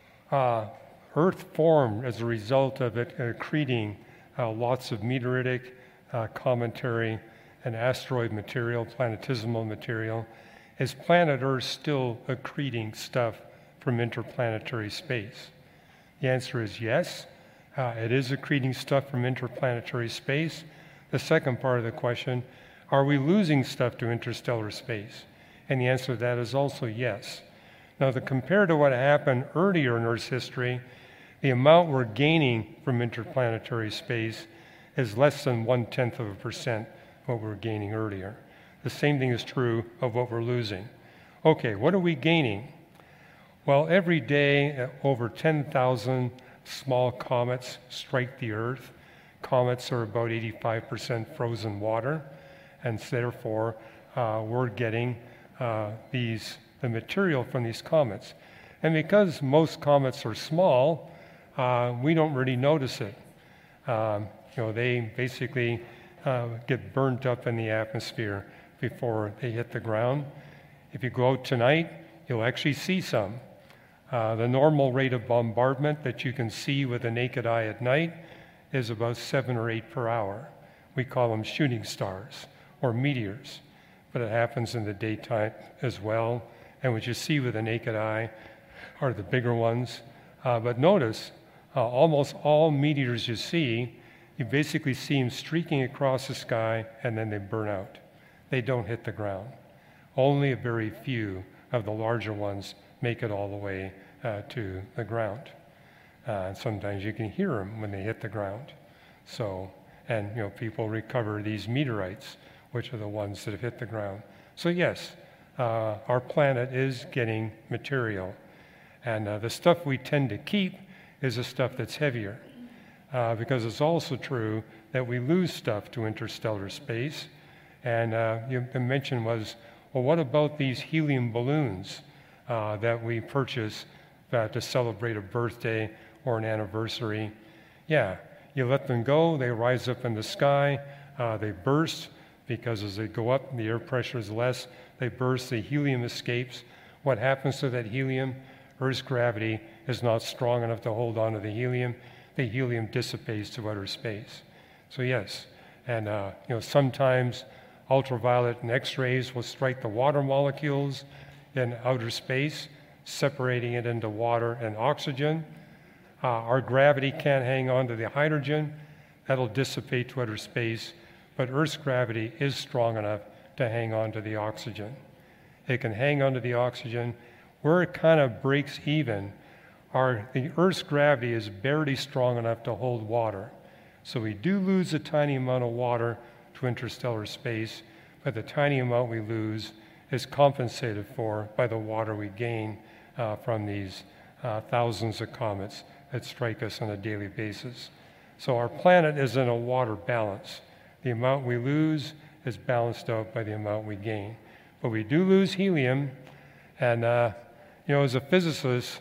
uh, Earth formed as a result of it accreting uh, lots of meteoritic, uh, cometary, and asteroid material, planetesimal material. Is planet Earth still accreting stuff from interplanetary space? The answer is yes. Uh, it is accreting stuff from interplanetary space. The second part of the question, are we losing stuff to interstellar space? And the answer to that is also yes. Now, the, compared to what happened earlier in Earth's history, the amount we're gaining from interplanetary space is less than one-tenth of a percent what we were gaining earlier. The same thing is true of what we're losing. Okay, what are we gaining? Well, every day, over ten thousand small comets strike the Earth. Comets are about eighty-five percent frozen water, and therefore, uh, we're getting uh, these the material from these comets. And because most comets are small, uh, we don't really notice it. Um, you know, they basically uh, get burnt up in the atmosphere before they hit the ground. If you go out tonight, you'll actually see some. Uh, the normal rate of bombardment that you can see with the naked eye at night is about seven or eight per hour. We call them shooting stars or meteors, but it happens in the daytime as well. And what you see with the naked eye are the bigger ones. Uh, but notice, uh, almost all meteors you see, you basically see them streaking across the sky and then they burn out. They don't hit the ground. Only a very few of the larger ones make it all the way uh, to the ground. Uh, and sometimes you can hear them when they hit the ground. So, and you know, people recover these meteorites, which are the ones that have hit the ground. So yes, uh, our planet is getting material. And uh, the stuff we tend to keep is the stuff that's heavier. Uh, because it's also true that we lose stuff to interstellar space. And uh, you, the mention was, well, what about these helium balloons uh, that we purchase uh, to celebrate a birthday or an anniversary? Yeah, you let them go, they rise up in the sky, uh, they burst, because as they go up, the air pressure is less, they burst, the helium escapes. What happens to that helium? Earth's gravity is not strong enough to hold on to the helium. The helium dissipates to outer space. So yes, and uh, you know, sometimes ultraviolet and X-rays will strike the water molecules in outer space, separating it into water and oxygen. Uh, our gravity can't hang on to the hydrogen. That'll dissipate to outer space, but Earth's gravity is strong enough to hang on to the oxygen. It can hang on to the oxygen. Where it kind of breaks even, our, the Earth's gravity is barely strong enough to hold water. So we do lose a tiny amount of water to interstellar space, but the tiny amount we lose is compensated for by the water we gain uh, from these uh, thousands of comets that strike us on a daily basis. So our planet is in a water balance. The amount we lose is balanced out by the amount we gain. But we do lose helium, and uh, you know, as a physicist,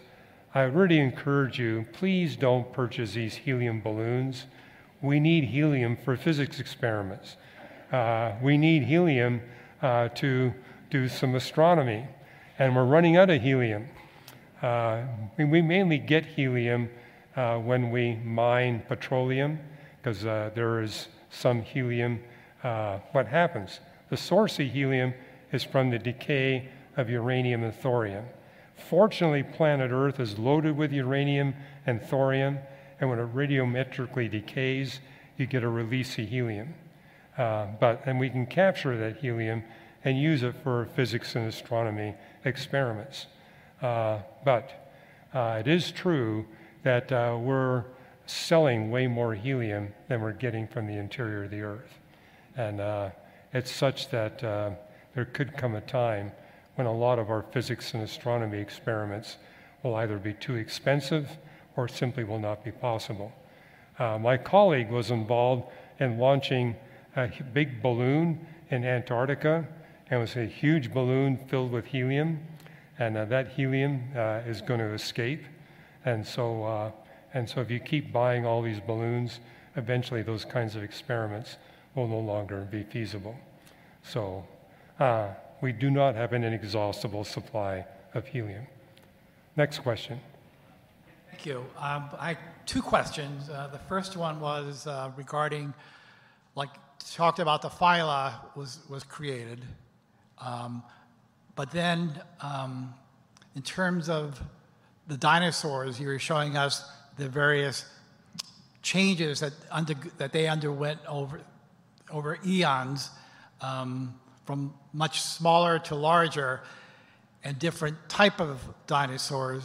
I really encourage you, please don't purchase these helium balloons. We need helium for physics experiments. Uh, we need helium uh, to do some astronomy, and we're running out of helium. Uh, we mainly get helium uh, when we mine petroleum, because uh, there is some helium. Uh, what happens? The source of helium is from the decay of uranium and thorium. Fortunately, planet Earth is loaded with uranium and thorium, and when it radiometrically decays, you get a release of helium. Uh, but, and we can capture that helium and use it for physics and astronomy experiments. Uh, but uh, it is true that uh, we're selling way more helium than we're getting from the interior of the Earth. And uh, it's such that uh, there could come a time when a lot of our physics and astronomy experiments will either be too expensive or simply will not be possible. Uh, my colleague was involved in launching a big balloon in Antarctica, and it was a huge balloon filled with helium, and uh, that helium uh, is going to escape. And so, uh, and so if you keep buying all these balloons, eventually those kinds of experiments will no longer be feasible. So uh, we do not have an inexhaustible supply of helium. Next question. Thank you. Um, I two questions. Uh, the first one was uh, regarding, like, talked about the phyla was was created, um, but then um, in terms of the dinosaurs, you were showing us the various changes that under that they underwent over over eons. Um, from much smaller to larger, and different type of dinosaurs.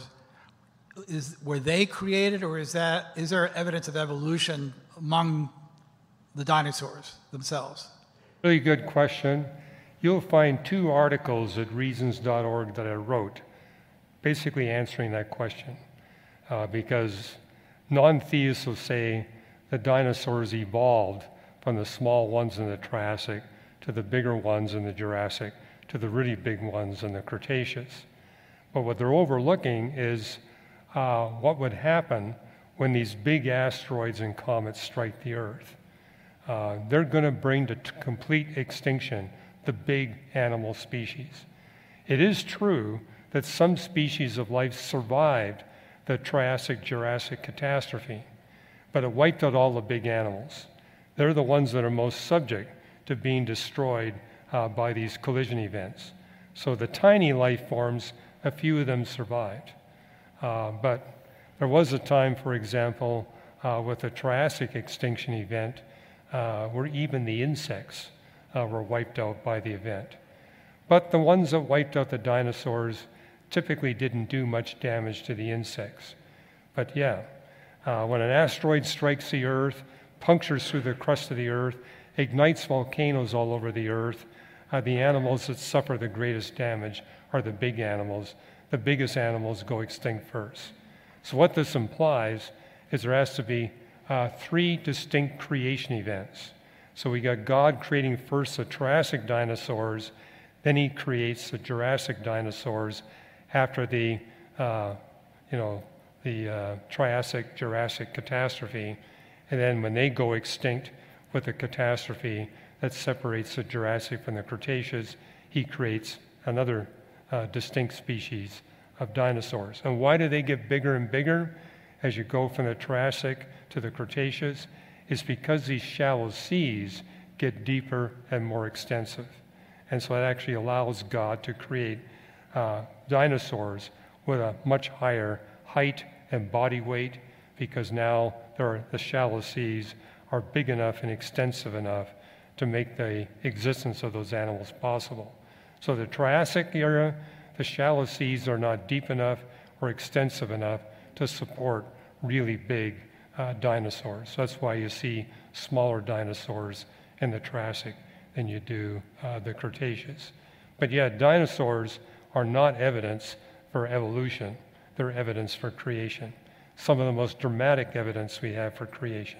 Is, were they created, or is, that, is there evidence of evolution among the dinosaurs themselves? Really good question. You'll find two articles at reasons dot org that I wrote, basically answering that question. Uh, because non-theists will say the dinosaurs evolved from the small ones in the Triassic to the bigger ones in the Jurassic, to the really big ones in the Cretaceous. But what they're overlooking is uh, what would happen when these big asteroids and comets strike the Earth. Uh, they're going to bring to t- complete extinction the big animal species. It is true that some species of life survived the Triassic-Jurassic catastrophe, but it wiped out all the big animals. They're the ones that are most subject to being destroyed uh, by these collision events. So the tiny life forms, a few of them survived. Uh, but there was a time, for example, uh, with the Triassic extinction event, uh, where even the insects uh, were wiped out by the event. But the ones that wiped out the dinosaurs typically didn't do much damage to the insects. But yeah, uh, when an asteroid strikes the Earth, punctures through the crust of the Earth, ignites volcanoes all over the Earth, uh, the animals that suffer the greatest damage are the big animals. The biggest animals go extinct first. So what this implies is there has to be uh, three distinct creation events. So we got God creating first the Triassic dinosaurs, then he creates the Jurassic dinosaurs after the, uh, you know, the uh, Triassic-Jurassic catastrophe, and then when they go extinct, with a catastrophe that separates the Jurassic from the Cretaceous, he creates another uh, distinct species of dinosaurs. And why do they get bigger and bigger as you go from the Triassic to the Cretaceous? It's because these shallow seas get deeper and more extensive. And so it actually allows God to create uh, dinosaurs with a much higher height and body weight, because now there are, the shallow seas are big enough and extensive enough to make the existence of those animals possible. So the Triassic era, the shallow seas are not deep enough or extensive enough to support really big uh, dinosaurs. So that's why you see smaller dinosaurs in the Triassic than you do uh, the Cretaceous. But yet, dinosaurs are not evidence for evolution. They're evidence for creation. Some of the most dramatic evidence we have for creation.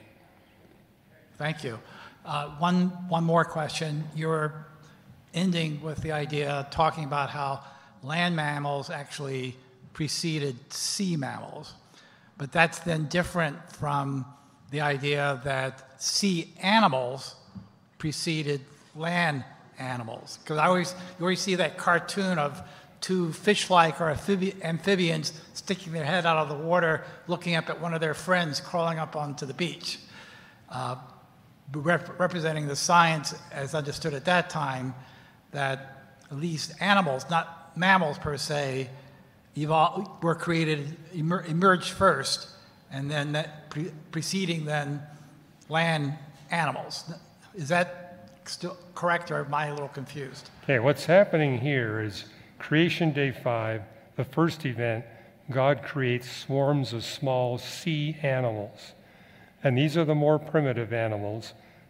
Thank you. Uh, one, one more question. You're ending with the idea, talking about how land mammals actually preceded sea mammals. But that's then different from the idea that sea animals preceded land animals. Because I always, you always see that cartoon of two fish-like or amphibi- amphibians sticking their head out of the water, looking up at one of their friends crawling up onto the beach, uh, rep- representing the science as understood at that time, that at least animals, not mammals per se, evolved, were created, emer- emerged first, and then that pre- preceding then land animals. Is that still correct, or am I a little confused? Okay, what's happening here is creation day five, the first event, God creates swarms of small sea animals. And these are the more primitive animals.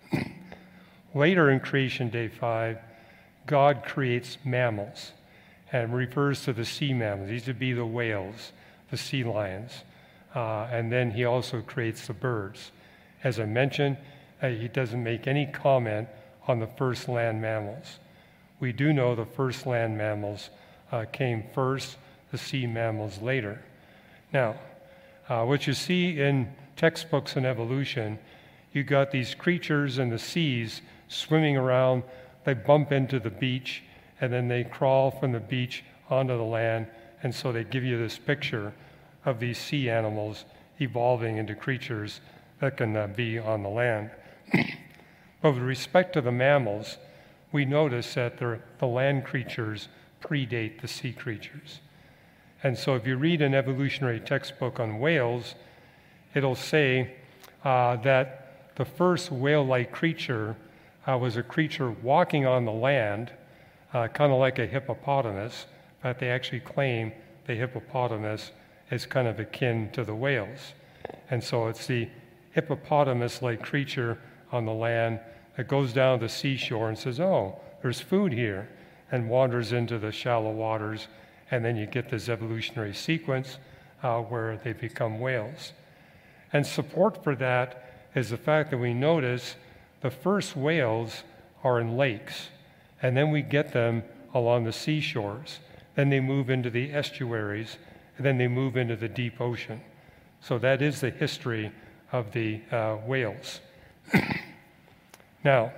Later in creation day five, God creates mammals and refers to the sea mammals. These would be the whales, the sea lions. Uh, and then he also creates the birds. As I mentioned, uh, he doesn't make any comment on the first land mammals. We do know the first land mammals uh, came first, the sea mammals later. Now, uh, what you see in textbooks on evolution, you got these creatures in the seas swimming around, they bump into the beach, and then they crawl from the beach onto the land, and so they give you this picture of these sea animals evolving into creatures that can uh, be on the land. But with respect to the mammals, we notice that the land creatures predate the sea creatures. And so if you read an evolutionary textbook on whales, it'll say uh, that the first whale-like creature uh, was a creature walking on the land, uh, kind of like a hippopotamus, but they actually claim the hippopotamus is kind of akin to the whales. And so it's the hippopotamus-like creature on the land that goes down to the seashore and says, oh, there's food here, and wanders into the shallow waters, and then you get this evolutionary sequence uh, where they become whales. And support for that is the fact that we notice the first whales are in lakes, and then we get them along the seashores. Then they move into the estuaries, and then they move into the deep ocean. So that is the history of the uh, whales. Now,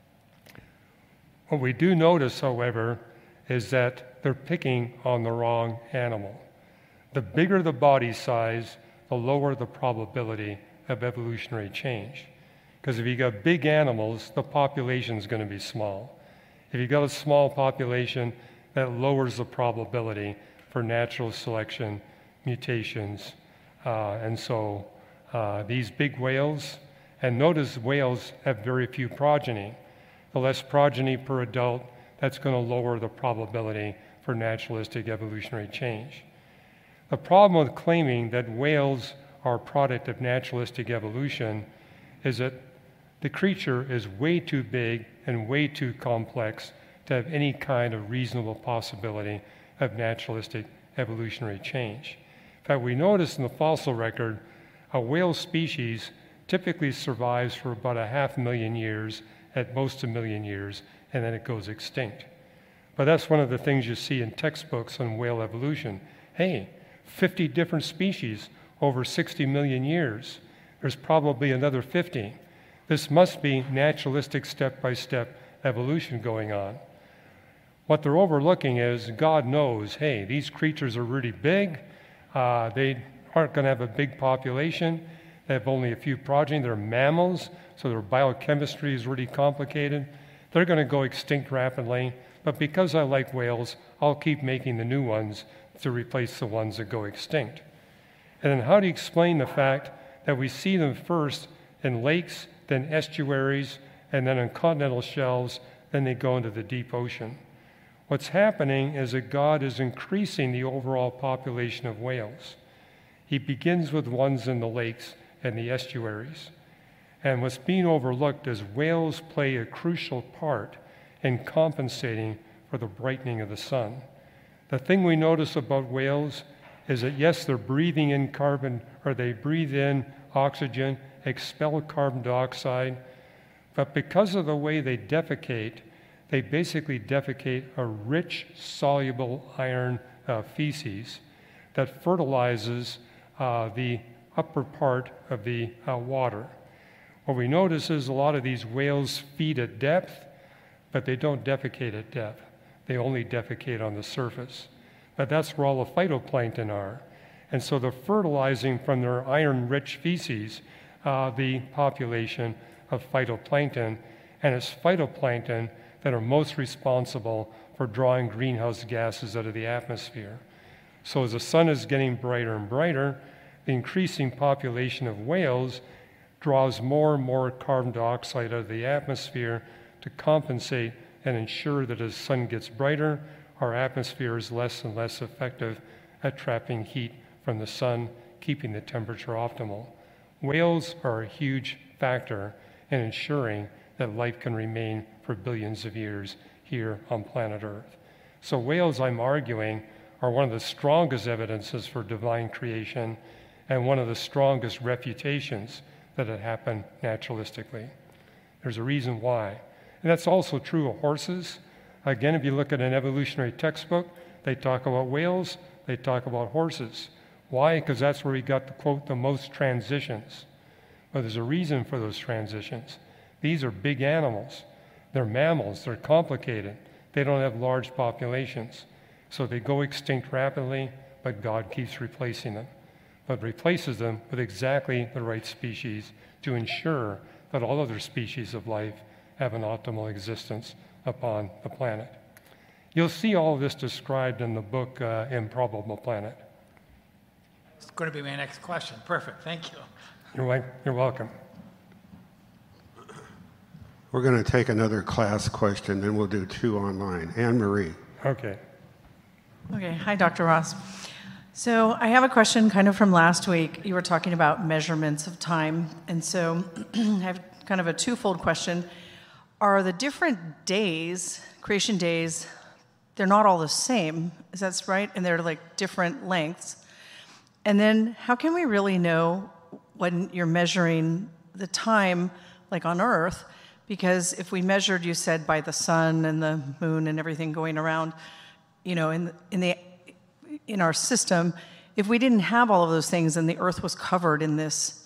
what we do notice, however, is that they're picking on the wrong animal. The bigger the body size, the lower the probability of evolutionary change. Because if you got big animals, the population is going to be small. If you got a small population, that lowers the probability for natural selection, mutations. Uh, and so uh, these big whales, and notice whales have very few progeny. The less progeny per adult, that's going to lower the probability for naturalistic evolutionary change. The problem with claiming that whales are a product of naturalistic evolution is that the creature is way too big and way too complex to have any kind of reasonable possibility of naturalistic evolutionary change. In fact, we notice in the fossil record, a whale species typically survives for about a half million years, at most a million years, and then it goes extinct. But that's one of the things you see in textbooks on whale evolution. Hey, fifty different species over sixty million years. There's probably another fifty. This must be naturalistic step-by-step evolution going on. What they're overlooking is God knows, hey, these creatures are really big. Uh, they aren't going to have a big population. They have only a few progeny. They're mammals, so their biochemistry is really complicated. They're going to go extinct rapidly. But because I like whales, I'll keep making the new ones to replace the ones that go extinct. And then how do you explain the fact that we see them first in lakes, then estuaries, and then on continental shelves, then they go into the deep ocean? What's happening is that God is increasing the overall population of whales. He begins with ones in the lakes and the estuaries. And what's being overlooked is whales play a crucial part in compensating for the brightening of the sun. The thing we notice about whales is that, yes, they're breathing in carbon, or they breathe in oxygen, expel carbon dioxide, but because of the way they defecate, they basically defecate a rich, soluble iron uh, feces, that fertilizes uh, the upper part of the uh, water. What we notice is a lot of these whales feed at depth, but they don't defecate at depth. They only defecate on the surface. But that's where all the phytoplankton are. And so they're fertilizing from their iron-rich feces uh, the population of phytoplankton, and it's phytoplankton that are most responsible for drawing greenhouse gases out of the atmosphere. So as the sun is getting brighter and brighter, the increasing population of whales draws more and more carbon dioxide out of the atmosphere to compensate and ensure that as the sun gets brighter, our atmosphere is less and less effective at trapping heat from the sun, keeping the temperature optimal. Whales are a huge factor in ensuring that life can remain for billions of years here on planet Earth. So whales, I'm arguing, are one of the strongest evidences for divine creation and one of the strongest refutations that it happened naturalistically. There's a reason why. And that's also true of horses. Again, if you look at an evolutionary textbook, they talk about whales, they talk about horses. Why? Because that's where we got, to quote, the most transitions. But there's a reason for those transitions. These are big animals. They're mammals. They're complicated. They don't have large populations. So they go extinct rapidly, but God keeps replacing them. But replaces them with exactly the right species to ensure that all other species of life have an optimal existence upon the planet. You'll see all of this described in the book uh, Improbable Planet. It's going to be my next question. Perfect. Thank you. You're, like, you're welcome. We're going to take another class question, then we'll do two online. Anne Marie. Okay. Okay. Hi, Doctor Ross. So I have a question kind of from last week. You were talking about measurements of time. And so I have kind of a twofold question. Are the different days, creation days, they're not all the same, is that right? And they're like different lengths. And then how can we really know when you're measuring the time, like on Earth? Because if we measured, you said, by the sun and the moon and everything going around, you know, in, in, the, in our system, if we didn't have all of those things and the Earth was covered in this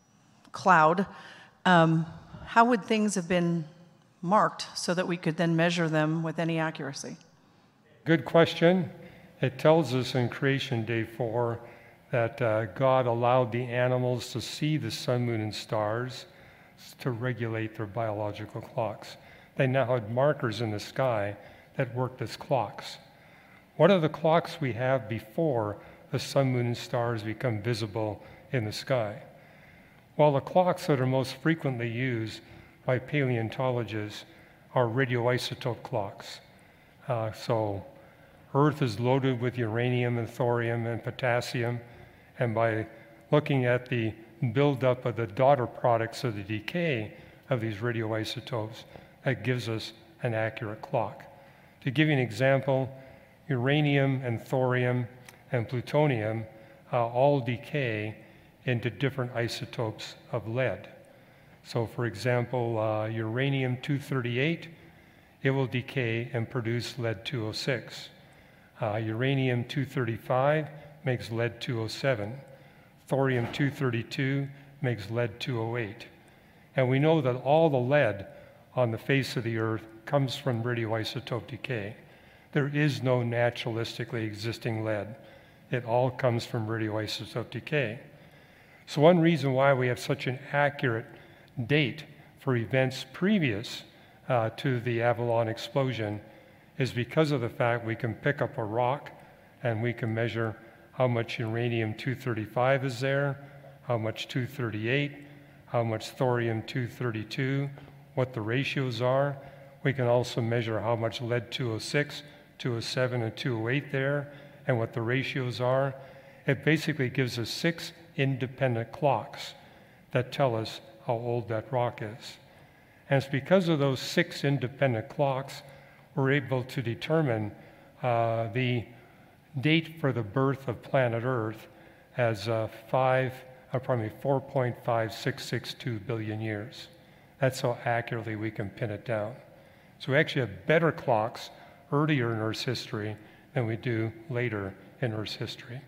cloud, um, how would things have been marked so that we could then measure them with any accuracy? Good question. It tells us in Creation Day four that uh, God allowed the animals to see the sun, moon, and stars to regulate their biological clocks. They now had markers in the sky that worked as clocks. What are the clocks we have before the sun, moon, and stars become visible in the sky? Well, the clocks that are most frequently used by paleontologists are radioisotope clocks. Uh, so Earth is loaded with uranium and thorium and potassium, and by looking at the buildup of the daughter products of the decay of these radioisotopes, that gives us an accurate clock. To give you an example, uranium and thorium and plutonium uh, all decay into different isotopes of lead. So for example, uh, uranium two thirty-eight, it will decay and produce lead two oh six. Uh, uranium two thirty-five makes lead two oh seven. Thorium two thirty-two makes lead two oh eight. And we know that all the lead on the face of the Earth comes from radioisotope decay. There is no naturalistically existing lead. It all comes from radioisotope decay. So one reason why we have such an accurate date for events previous uh, to the Avalon explosion is because of the fact we can pick up a rock and we can measure how much uranium two thirty-five is there, how much two thirty-eight, how much thorium two thirty-two, what the ratios are. We can also measure how much lead two oh six, two oh seven, and two oh eight there, and what the ratios are. It basically gives us six independent clocks that tell us how old that rock is. And it's because of those six independent clocks we're able to determine uh, the date for the birth of planet Earth as uh, five, uh, probably four point five six six two billion years. That's how accurately we can pin it down. So we actually have better clocks earlier in Earth's history than we do later in Earth's history.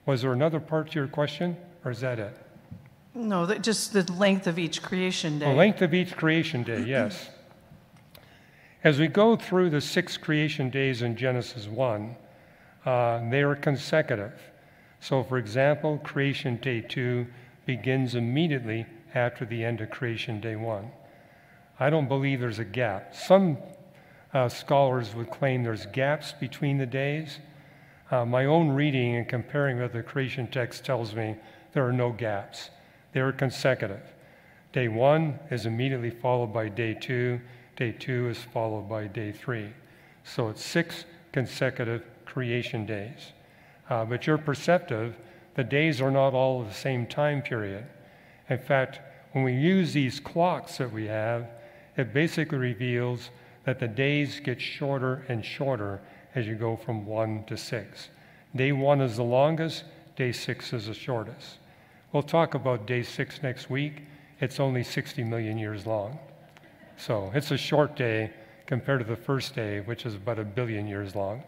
Was there another part to your question, or is that it? No, that just the length of each creation day. The length of each creation day, yes. As we go through the six creation days in Genesis one, uh, they are consecutive. So, for example, creation day two begins immediately after the end of creation day one. I don't believe there's a gap. Some uh, scholars would claim there's gaps between the days. Uh, my own reading and comparing with the creation text tells me there are no gaps. They are consecutive. Day one is immediately followed by day two. Day two is followed by day three. So it's six consecutive creation days. Uh, but you're perceptive, the days are not all of the same time period. In fact, when we use these clocks that we have, it basically reveals that the days get shorter and shorter as you go from one to six. Day one is the longest, day six is the shortest. We'll talk about day six next week. It's only sixty million years long. So it's a short day compared to the first day, which is about a billion years long.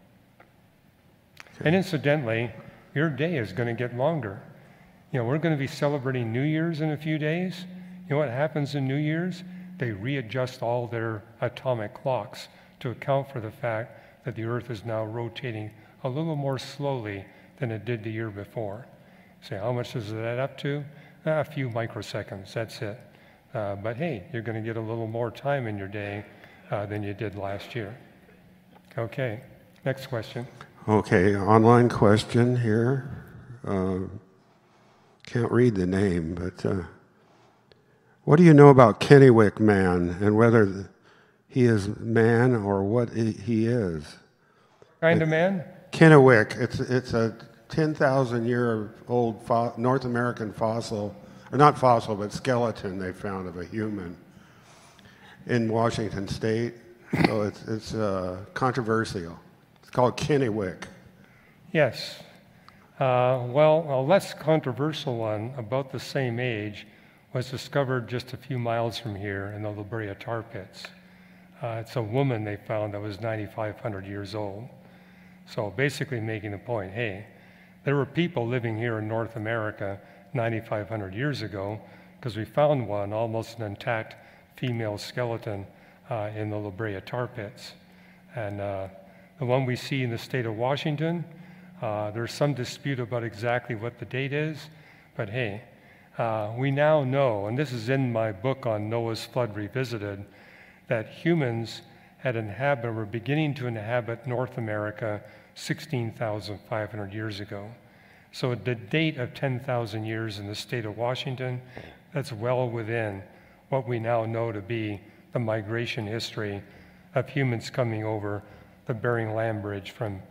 And incidentally, your day is going to get longer. You know, we're going to be celebrating New Year's in a few days. You know what happens in New Year's? They readjust all their atomic clocks to account for the fact that the Earth is now rotating a little more slowly than it did the year before. So how much does that add up to? A few microseconds, that's it. Uh, but hey, you're going to get a little more time in your day uh, than you did last year. Okay, next question. Okay, online question here. Uh, can't read the name, but uh, what do you know about Kennewick Man and whether he is man or what he is? Kind of man? Kennewick, it's it's a ten thousand year old fo- North American fossil, or not fossil, but skeleton they found of a human in Washington State. So it's it's uh, controversial. It's called Kennewick. Yes. Uh, well, a less controversial one, about the same age, was discovered just a few miles from here in the La Brea tar pits. Uh, it's a woman they found that was ninety-five hundred years old. So basically making the point, hey, there were people living here in North America ninety-five hundred years ago because we found one, almost an intact female skeleton uh, in the La Brea tar pits. And uh, the one we see in the state of Washington, uh, there's some dispute about exactly what the date is, but hey, uh, we now know, and this is in my book on Noah's Flood Revisited, that humans had inhabited, were beginning to inhabit North America sixteen thousand five hundred years ago. So the date of ten thousand years in the state of Washington, that's well within what we now know to be the migration history of humans coming over the Bering Land Bridge from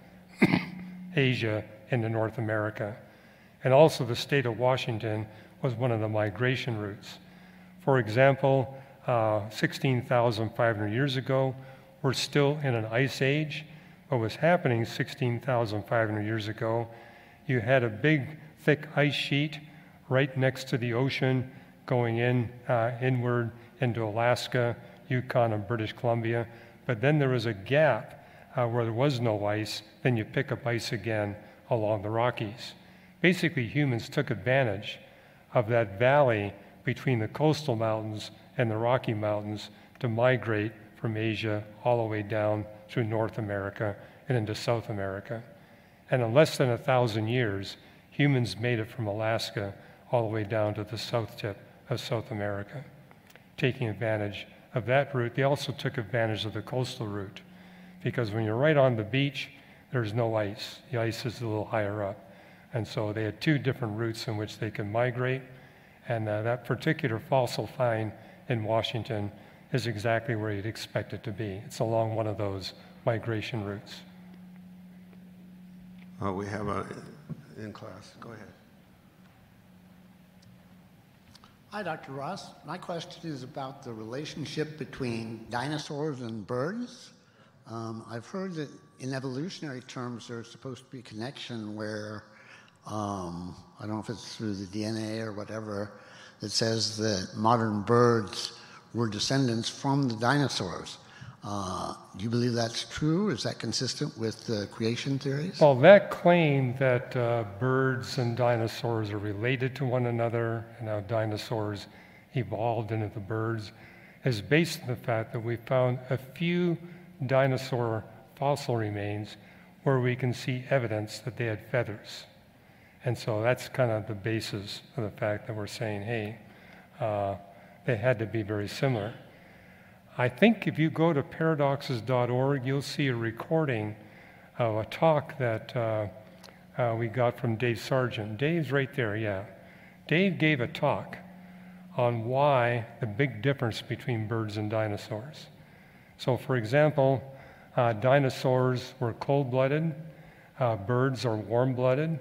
Asia into North America. And also the state of Washington was one of the migration routes. For example, uh, sixteen thousand five hundred years ago, we're still in an ice age. What was happening sixteen thousand five hundred years ago, you had a big, thick ice sheet right next to the ocean going in uh, inward into Alaska, Yukon, and British Columbia. But then there was a gap uh, where there was no ice. Then you pick up ice again along the Rockies. Basically, humans took advantage of that valley between the coastal mountains and the Rocky Mountains to migrate from Asia all the way down through North America and into South America. And in less than a thousand years, humans made it from Alaska all the way down to the south tip of South America, taking advantage of that route. They also took advantage of the coastal route, because when you're right on the beach, there's no ice. The ice is a little higher up. And so they had two different routes in which they could migrate. And uh, that particular fossil find in Washington is exactly where you'd expect it to be. It's along one of those migration routes. Uh, we have a in class. Go ahead. Hi, Doctor Ross. My question is about the relationship between dinosaurs and birds. Um, I've heard that in evolutionary terms there's supposed to be a connection where, um, I don't know if it's through the D N A or whatever, that says that modern birds were descendants from the dinosaurs. Uh, do you believe that's true? Is that consistent with the creation theories? Well, that claim that uh, birds and dinosaurs are related to one another and how dinosaurs evolved into the birds is based on the fact that we found a few dinosaur fossil remains where we can see evidence that they had feathers. And so that's kind of the basis of the fact that we're saying, hey, uh, they had to be very similar. I think if you go to paradoxes dot org, you'll see a recording of a talk that uh, uh, we got from Dave Sargent. Dave's right there, yeah. Dave gave a talk on why the big difference between birds and dinosaurs. So for example, uh, dinosaurs were cold-blooded, uh, birds are warm-blooded,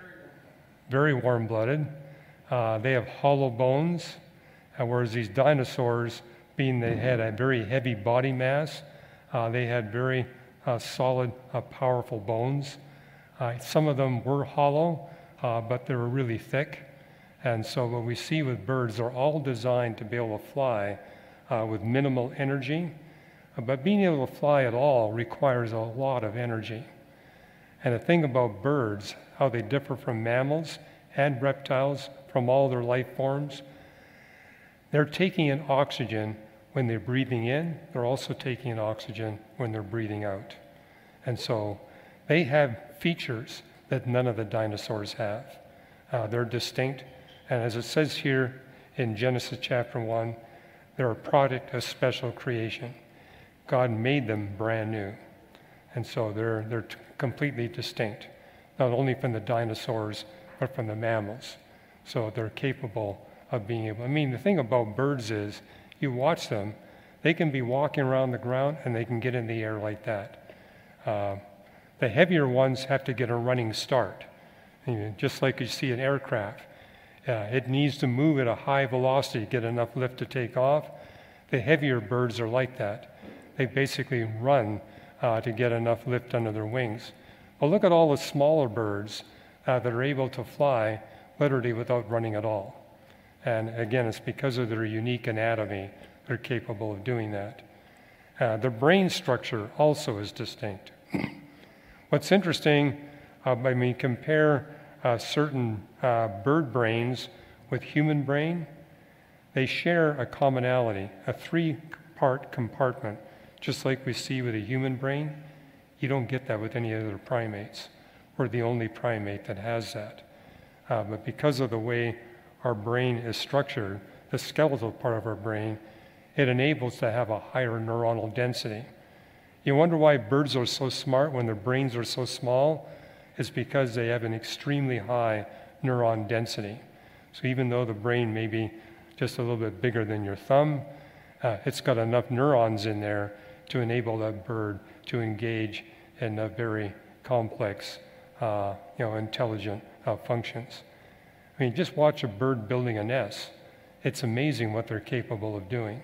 very warm-blooded. Uh, they have hollow bones, uh, whereas these dinosaurs, being they had a very heavy body mass, uh, they had very uh, solid, uh, powerful bones. Uh, some of them were hollow, uh, but they were really thick. And so what we see with birds, they're all designed to be able to fly uh, with minimal energy. Uh, but being able to fly at all requires a lot of energy. And the thing about birds, how they differ from mammals and reptiles, from all their life forms, they're taking in oxygen when they're breathing in. They're also taking in oxygen when they're breathing out. And so they have features that none of the dinosaurs have. Uh, they're distinct. And as it says here in Genesis chapter one, they're a product of special creation. God made them brand new. And so they're, they're t- completely distinct, not only from the dinosaurs, but from the mammals. So they're capable of being able, I mean, the thing about birds is, you watch them, they can be walking around the ground and they can get in the air like that. Uh, the heavier ones have to get a running start. You know, just like you see an aircraft. Uh, it needs to move at a high velocity to get enough lift to take off. The heavier birds are like that. They basically run uh, to get enough lift under their wings. But look at all the smaller birds uh, that are able to fly literally without running at all. And again, it's because of their unique anatomy they're capable of doing that. Uh, their brain structure also is distinct. What's interesting, uh, when we compare uh, certain uh, bird brains with human brain, they share a commonality, a three-part compartment, just like we see with a human brain. You don't get that with any other primates. We're the only primate that has that. Uh, but because of the way our brain is structured, the skeletal part of our brain, it enables to have a higher neuronal density. You wonder why birds are so smart when their brains are so small? It's because they have an extremely high neuron density. So even though the brain may be just a little bit bigger than your thumb, uh, it's got enough neurons in there to enable that bird to engage in a very complex, uh, you know, intelligent uh, functions. I mean, just watch a bird building a nest. It's amazing what they're capable of doing.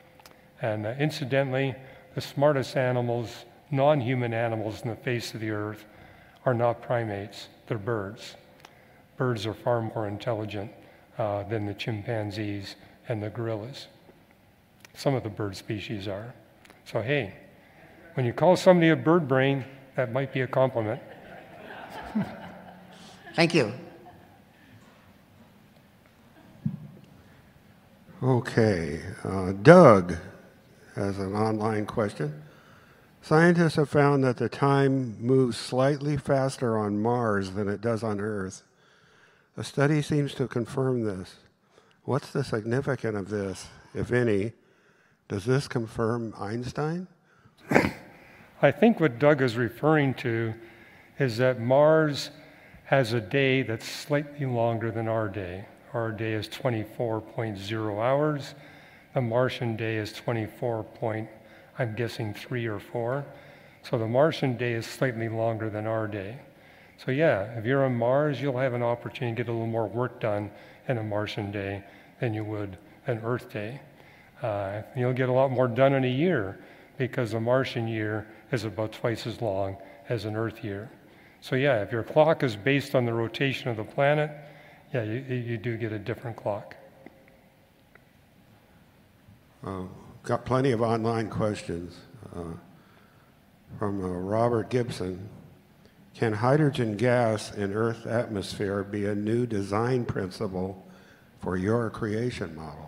And uh, incidentally, the smartest animals, non-human animals on the face of the earth, are not primates, they're birds. Birds are far more intelligent uh, than the chimpanzees and the gorillas. Some of the bird species are. So hey, when you call somebody a bird brain, that might be a compliment. Thank you. Okay, uh, Doug has an online question. Scientists have found that the time moves slightly faster on Mars than it does on Earth. The study seems to confirm this. What's the significance of this, if any? Does this confirm Einstein? I think what Doug is referring to is that Mars has a day that's slightly longer than our day. Our day is twenty-four point zero hours. The Martian day is twenty-four point, I'm guessing three or four. So the Martian day is slightly longer than our day. So yeah, if you're on Mars, you'll have an opportunity to get a little more work done in a Martian day than you would an Earth day. Uh, you'll get a lot more done in a year because a Martian year is about twice as long as an Earth year. So yeah, if your clock is based on the rotation of the planet, yeah, you, you do get a different clock. Uh, got plenty of online questions. uh, from uh, Robert Gibson. Can hydrogen gas in Earth's atmosphere be a new design principle for your creation model?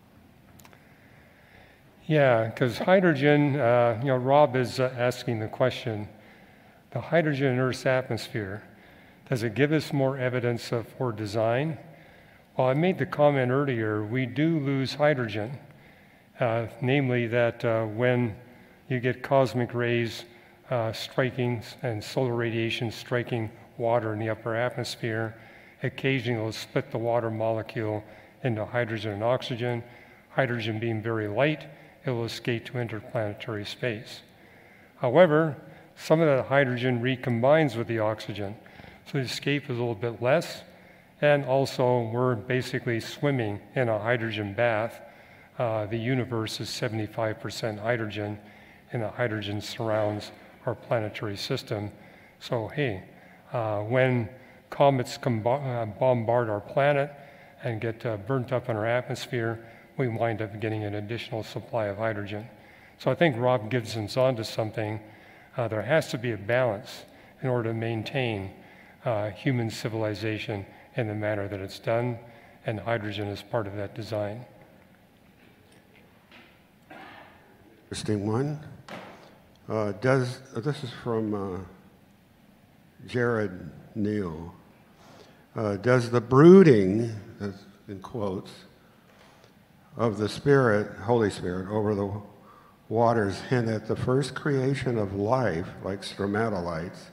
Yeah, because hydrogen, uh, you know, Rob is uh, asking the question, the hydrogen in Earth's atmosphere, does it give us more evidence of, for design? Well, I made the comment earlier, we do lose hydrogen, uh, namely that uh, when you get cosmic rays uh, striking and solar radiation striking water in the upper atmosphere, occasionally it'll split the water molecule into hydrogen and oxygen. Hydrogen being very light, it will escape to interplanetary space. However, some of that hydrogen recombines with the oxygen, so the escape is a little bit less, and also we're basically swimming in a hydrogen bath. Uh, the universe is seventy-five percent hydrogen, and the hydrogen surrounds our planetary system. So hey, uh, when comets combo- uh, bombard our planet and get uh, burnt up in our atmosphere, we wind up getting an additional supply of hydrogen. So I think Rob Gibson's onto something. Uh, there has to be a balance in order to maintain uh, human civilization in the manner that it's done, and hydrogen is part of that design. Interesting one. Uh, does uh, this is from uh, Jared Neal. Uh, does the brooding, that's in quotes, of the Spirit, Holy Spirit, over the waters hint at the first creation of life, like stromatolites,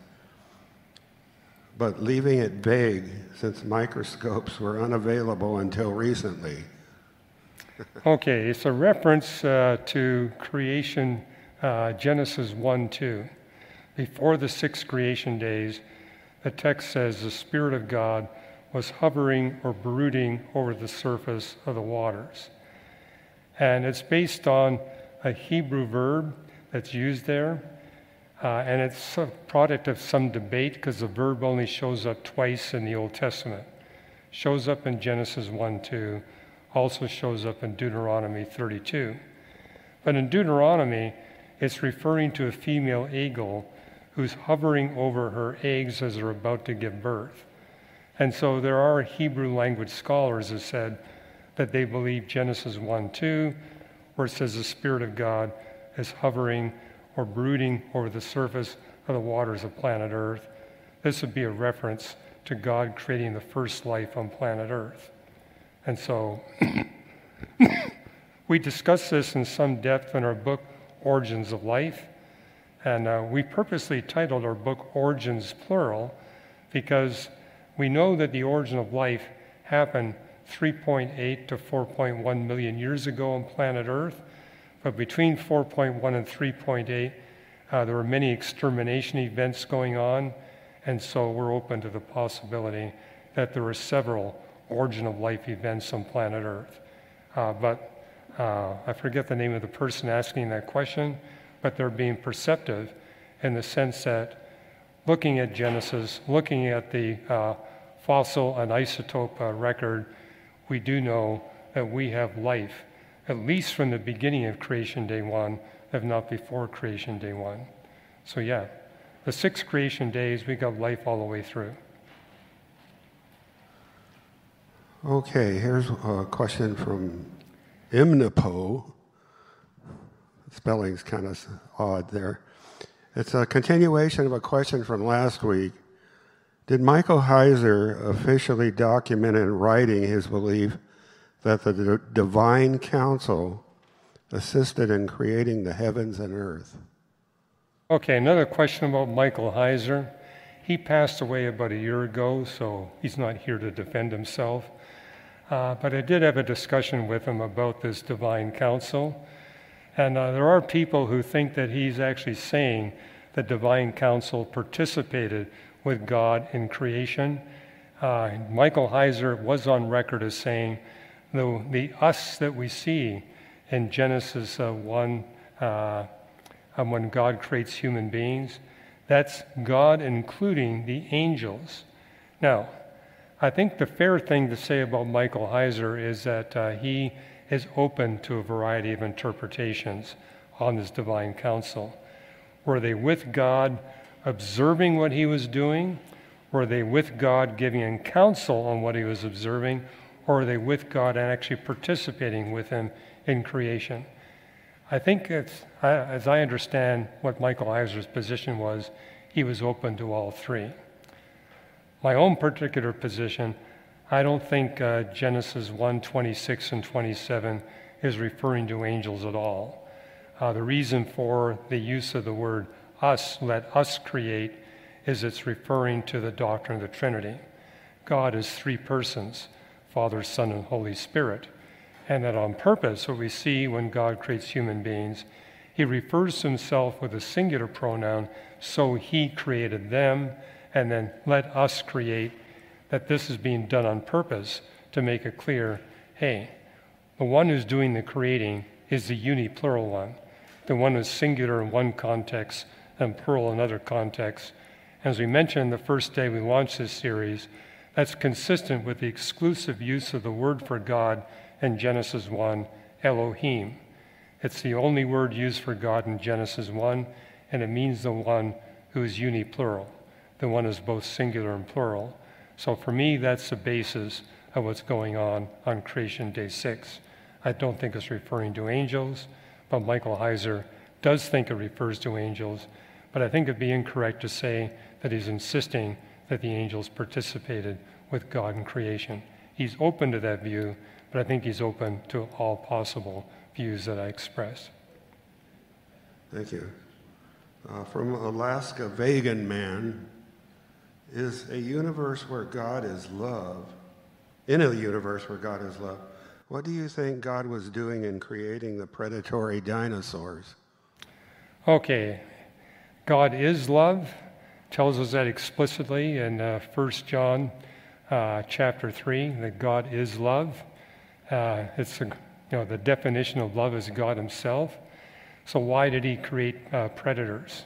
but leaving it vague since microscopes were unavailable until recently? Okay, it's a reference uh, to creation, uh, Genesis one two. Before the six creation days, the text says the Spirit of God was hovering or brooding over the surface of the waters. And it's based on a Hebrew verb that's used there. Uh, and it's a product of some debate because the verb only shows up twice in the Old Testament. Shows up in Genesis one two, also shows up in Deuteronomy thirty-two. But in Deuteronomy, it's referring to a female eagle who's hovering over her eggs as they're about to give birth. And so there are Hebrew language scholars who said that they believe Genesis one two, where it says the Spirit of God is hovering or brooding over the surface of the waters of planet Earth. This would be a reference to God creating the first life on planet Earth. And so we discuss this in some depth in our book, Origins of Life. And uh, we purposely titled our book Origins Plural because we know that the origin of life happened three point eight to four point one million years ago on planet Earth. But between four point one and three point eight, uh, there were many extermination events going on. And so we're open to the possibility that there were several origin of life events on planet Earth. Uh, but uh, I forget the name of the person asking that question, but they're being perceptive in the sense that looking at Genesis, looking at the uh, fossil and isotope uh, record, we do know that we have life, at least from the beginning of creation day one, if not before creation day one. So yeah, the six creation days, we got life all the way through. Okay, here's a question from Imnipo. Spelling's kind of odd there. It's a continuation of a question from last week. Did Michael Heiser officially document in writing his belief that the D- Divine Council assisted in creating the heavens and earth? Okay, another question about Michael Heiser. He passed away about a year ago, so he's not here to defend himself. Uh, but I did have a discussion with him about this Divine Council. And uh, there are people who think that he's actually saying the Divine Council participated with God in creation. Uh, Michael Heiser was on record as saying the, the us that we see in Genesis uh, one, uh, um, when God creates human beings, that's God including the angels. Now, I think the fair thing to say about Michael Heiser is that uh, he is open to a variety of interpretations on his divine counsel. Were they with God, observing what he was doing? Were they with God, giving him counsel on what he was observing? Or are they with God and actually participating with him in creation? I think, it's, as I understand what Michael Heiser's position was, he was open to all three. My own particular position, I don't think uh, Genesis one, twenty-six and twenty-seven is referring to angels at all. Uh, the reason for the use of the word us, let us create, is it's referring to the doctrine of the Trinity. God is three persons, Father, Son, and Holy Spirit. And that on purpose, what we see when God creates human beings, he refers to himself with a singular pronoun, so he created them, and then let us create, that this is being done on purpose to make it clear, hey, the one who's doing the creating is the uniplural one, the one who's singular in one context and plural in other contexts. As we mentioned the first day we launched this series, that's consistent with the exclusive use of the word for God in Genesis one, Elohim. It's the only word used for God in Genesis one, and it means the one who is uniplural, the one who's both singular and plural. So for me, that's the basis of what's going on on creation day six. I don't think it's referring to angels, but Michael Heiser does think it refers to angels. But I think it'd be incorrect to say that he's insisting that the angels participated with God in creation. He's open to that view, but I think he's open to all possible views that I express. Thank you. Uh, from Alaska Vegan Man, is a universe where God is love, in a universe where God is love, what do you think God was doing in creating the predatory dinosaurs? Okay, God is love, tells us that explicitly in uh, First John uh, chapter three, that God is love. Uh, it's a, you know, the definition of love is God himself. So why did he create uh, predators?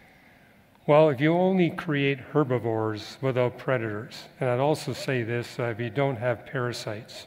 Well, if you only create herbivores without predators, and I'd also say this, uh, if you don't have parasites,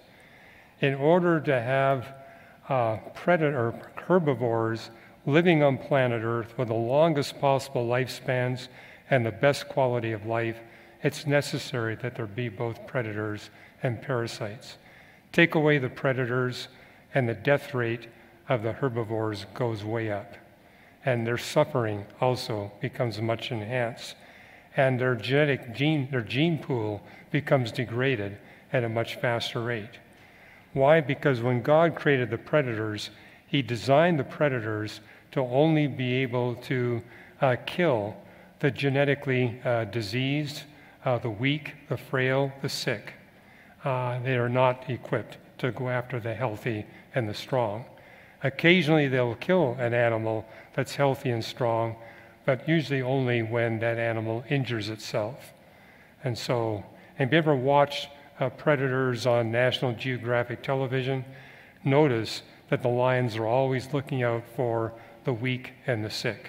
in order to have uh, predator herbivores living on planet Earth with the longest possible lifespans and the best quality of life, it's necessary that there be both predators and parasites. Take away the predators, and the death rate of the herbivores goes way up. And their suffering also becomes much enhanced. And their genetic gene, their gene pool becomes degraded at a much faster rate. Why? Because when God created the predators, he designed the predators to only be able to uh, kill the genetically uh, diseased, uh, the weak, the frail, the sick. Uh, they are not equipped to go after the healthy and the strong. Occasionally they'll kill an animal that's healthy and strong, but usually only when that animal injures itself. And so, have you ever watched uh, predators on National Geographic television? Notice that the lions are always looking out for the weak and the sick.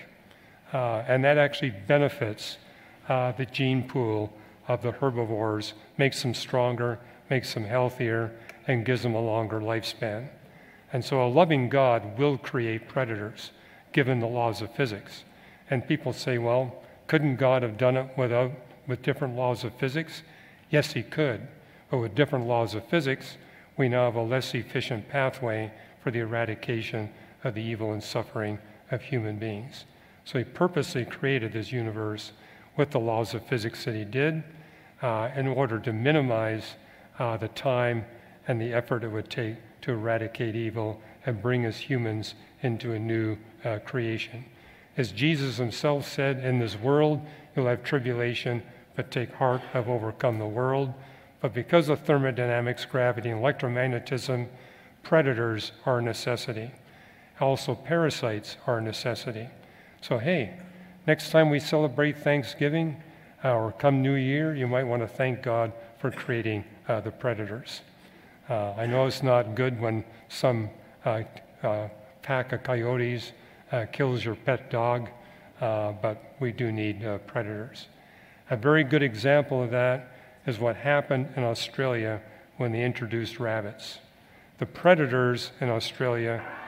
Uh, and that actually benefits uh, the gene pool of the herbivores, makes them stronger, makes them healthier, and gives them a longer lifespan. And so a loving God will create predators, given the laws of physics. And people say, well, couldn't God have done it without, with different laws of physics? Yes, he could. But with different laws of physics, we now have a less efficient pathway for the eradication of the evil and suffering of human beings. So he purposely created this universe with the laws of physics that he did uh, in order to minimize uh, the time and the effort it would take to eradicate evil and bring us humans into a new uh, creation. As Jesus himself said, in this world you'll have tribulation, but take heart, I've overcome the world. But because of thermodynamics, gravity, and electromagnetism, predators are a necessity. Also, parasites are a necessity. So hey, next time we celebrate Thanksgiving uh, or come New Year, you might want to thank God for creating uh, the predators. Uh, I know it's not good when some uh, uh, pack of coyotes uh, kills your pet dog, uh, but we do need uh, predators. A very good example of that is what happened in Australia when they introduced rabbits. The predators in Australia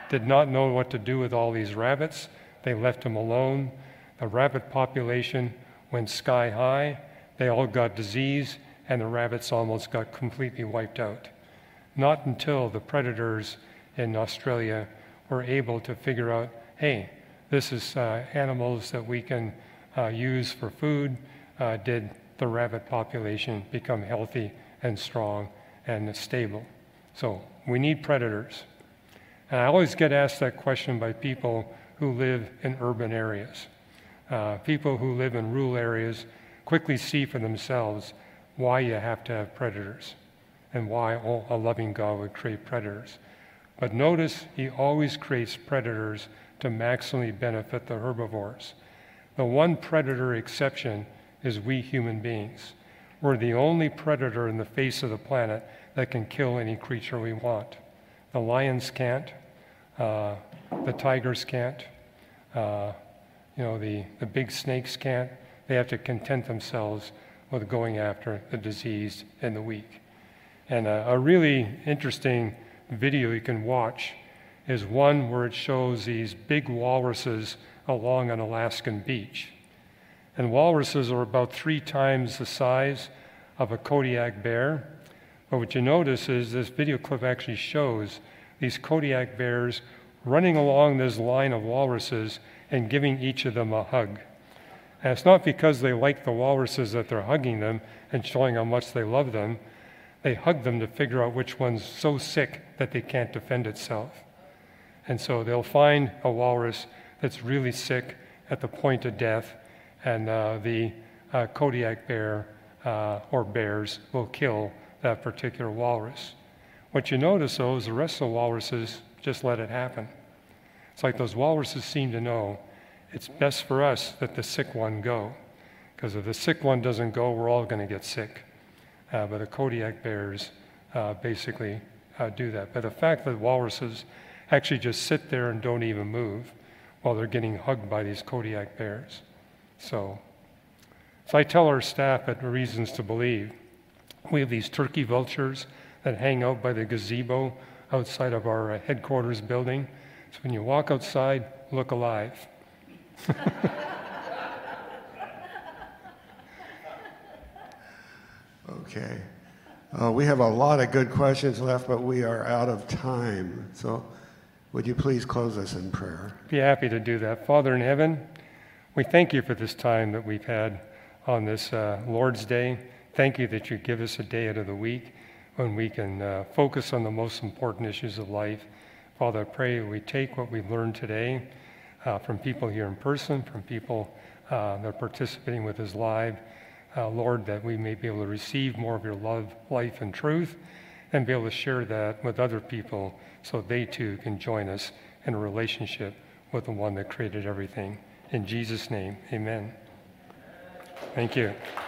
did not know what to do with all these rabbits. They left them alone. The rabbit population went sky high. They all got disease, and the rabbits almost got completely wiped out. Not until the predators in Australia were able to figure out, hey, this is uh, animals that we can uh, use for food, uh, did the rabbit population become healthy and strong and stable. So we need predators. And I always get asked that question by people who live in urban areas. Uh, people who live in rural areas quickly see for themselves why you have to have predators and why a loving God would create predators. But notice he always creates predators to maximally benefit the herbivores. The one predator exception is we human beings. We're the only predator in the face of the planet that can kill any creature we want. The lions can't, uh, the tigers can't, uh, you know, the, the big snakes can't. They have to content themselves with going after the diseased and the weak. And a, a really interesting video you can watch is one where it shows these big walruses along an Alaskan beach. And walruses are about three times the size of a Kodiak bear. But what you notice is this video clip actually shows these Kodiak bears running along this line of walruses and giving each of them a hug. And it's not because they like the walruses that they're hugging them and showing how much they love them. They hug them to figure out which one's so sick that they can't defend itself. And so they'll find a walrus that's really sick at the point of death, and uh, the uh, Kodiak bear uh, or bears will kill that particular walrus. What you notice, though, is the rest of the walruses just let it happen. It's like those walruses seem to know it's best for us that the sick one go, because if the sick one doesn't go, we're all going to get sick. Uh, but the Kodiak bears uh, basically uh, do that. But the fact that walruses actually just sit there and don't even move while they're getting hugged by these Kodiak bears. So, so I tell our staff at Reasons to Believe, we have these turkey vultures that hang out by the gazebo outside of our uh, headquarters building. So when you walk outside, look alive. Okay. Uh, we have a lot of good questions left, but we are out of time. So would you please close us in prayer? Be happy to do that. Father in heaven, we thank you for this time that we've had on this uh, Lord's Day. Thank you that you give us a day out of the week when we can uh, focus on the most important issues of life. Father, I pray we take what we've learned today uh, from people here in person, from people uh, that are participating with us live. Uh, Lord, that we may be able to receive more of your love, life, and truth, and be able to share that with other people so they too can join us in a relationship with the one that created everything. In Jesus' name, amen. Thank you.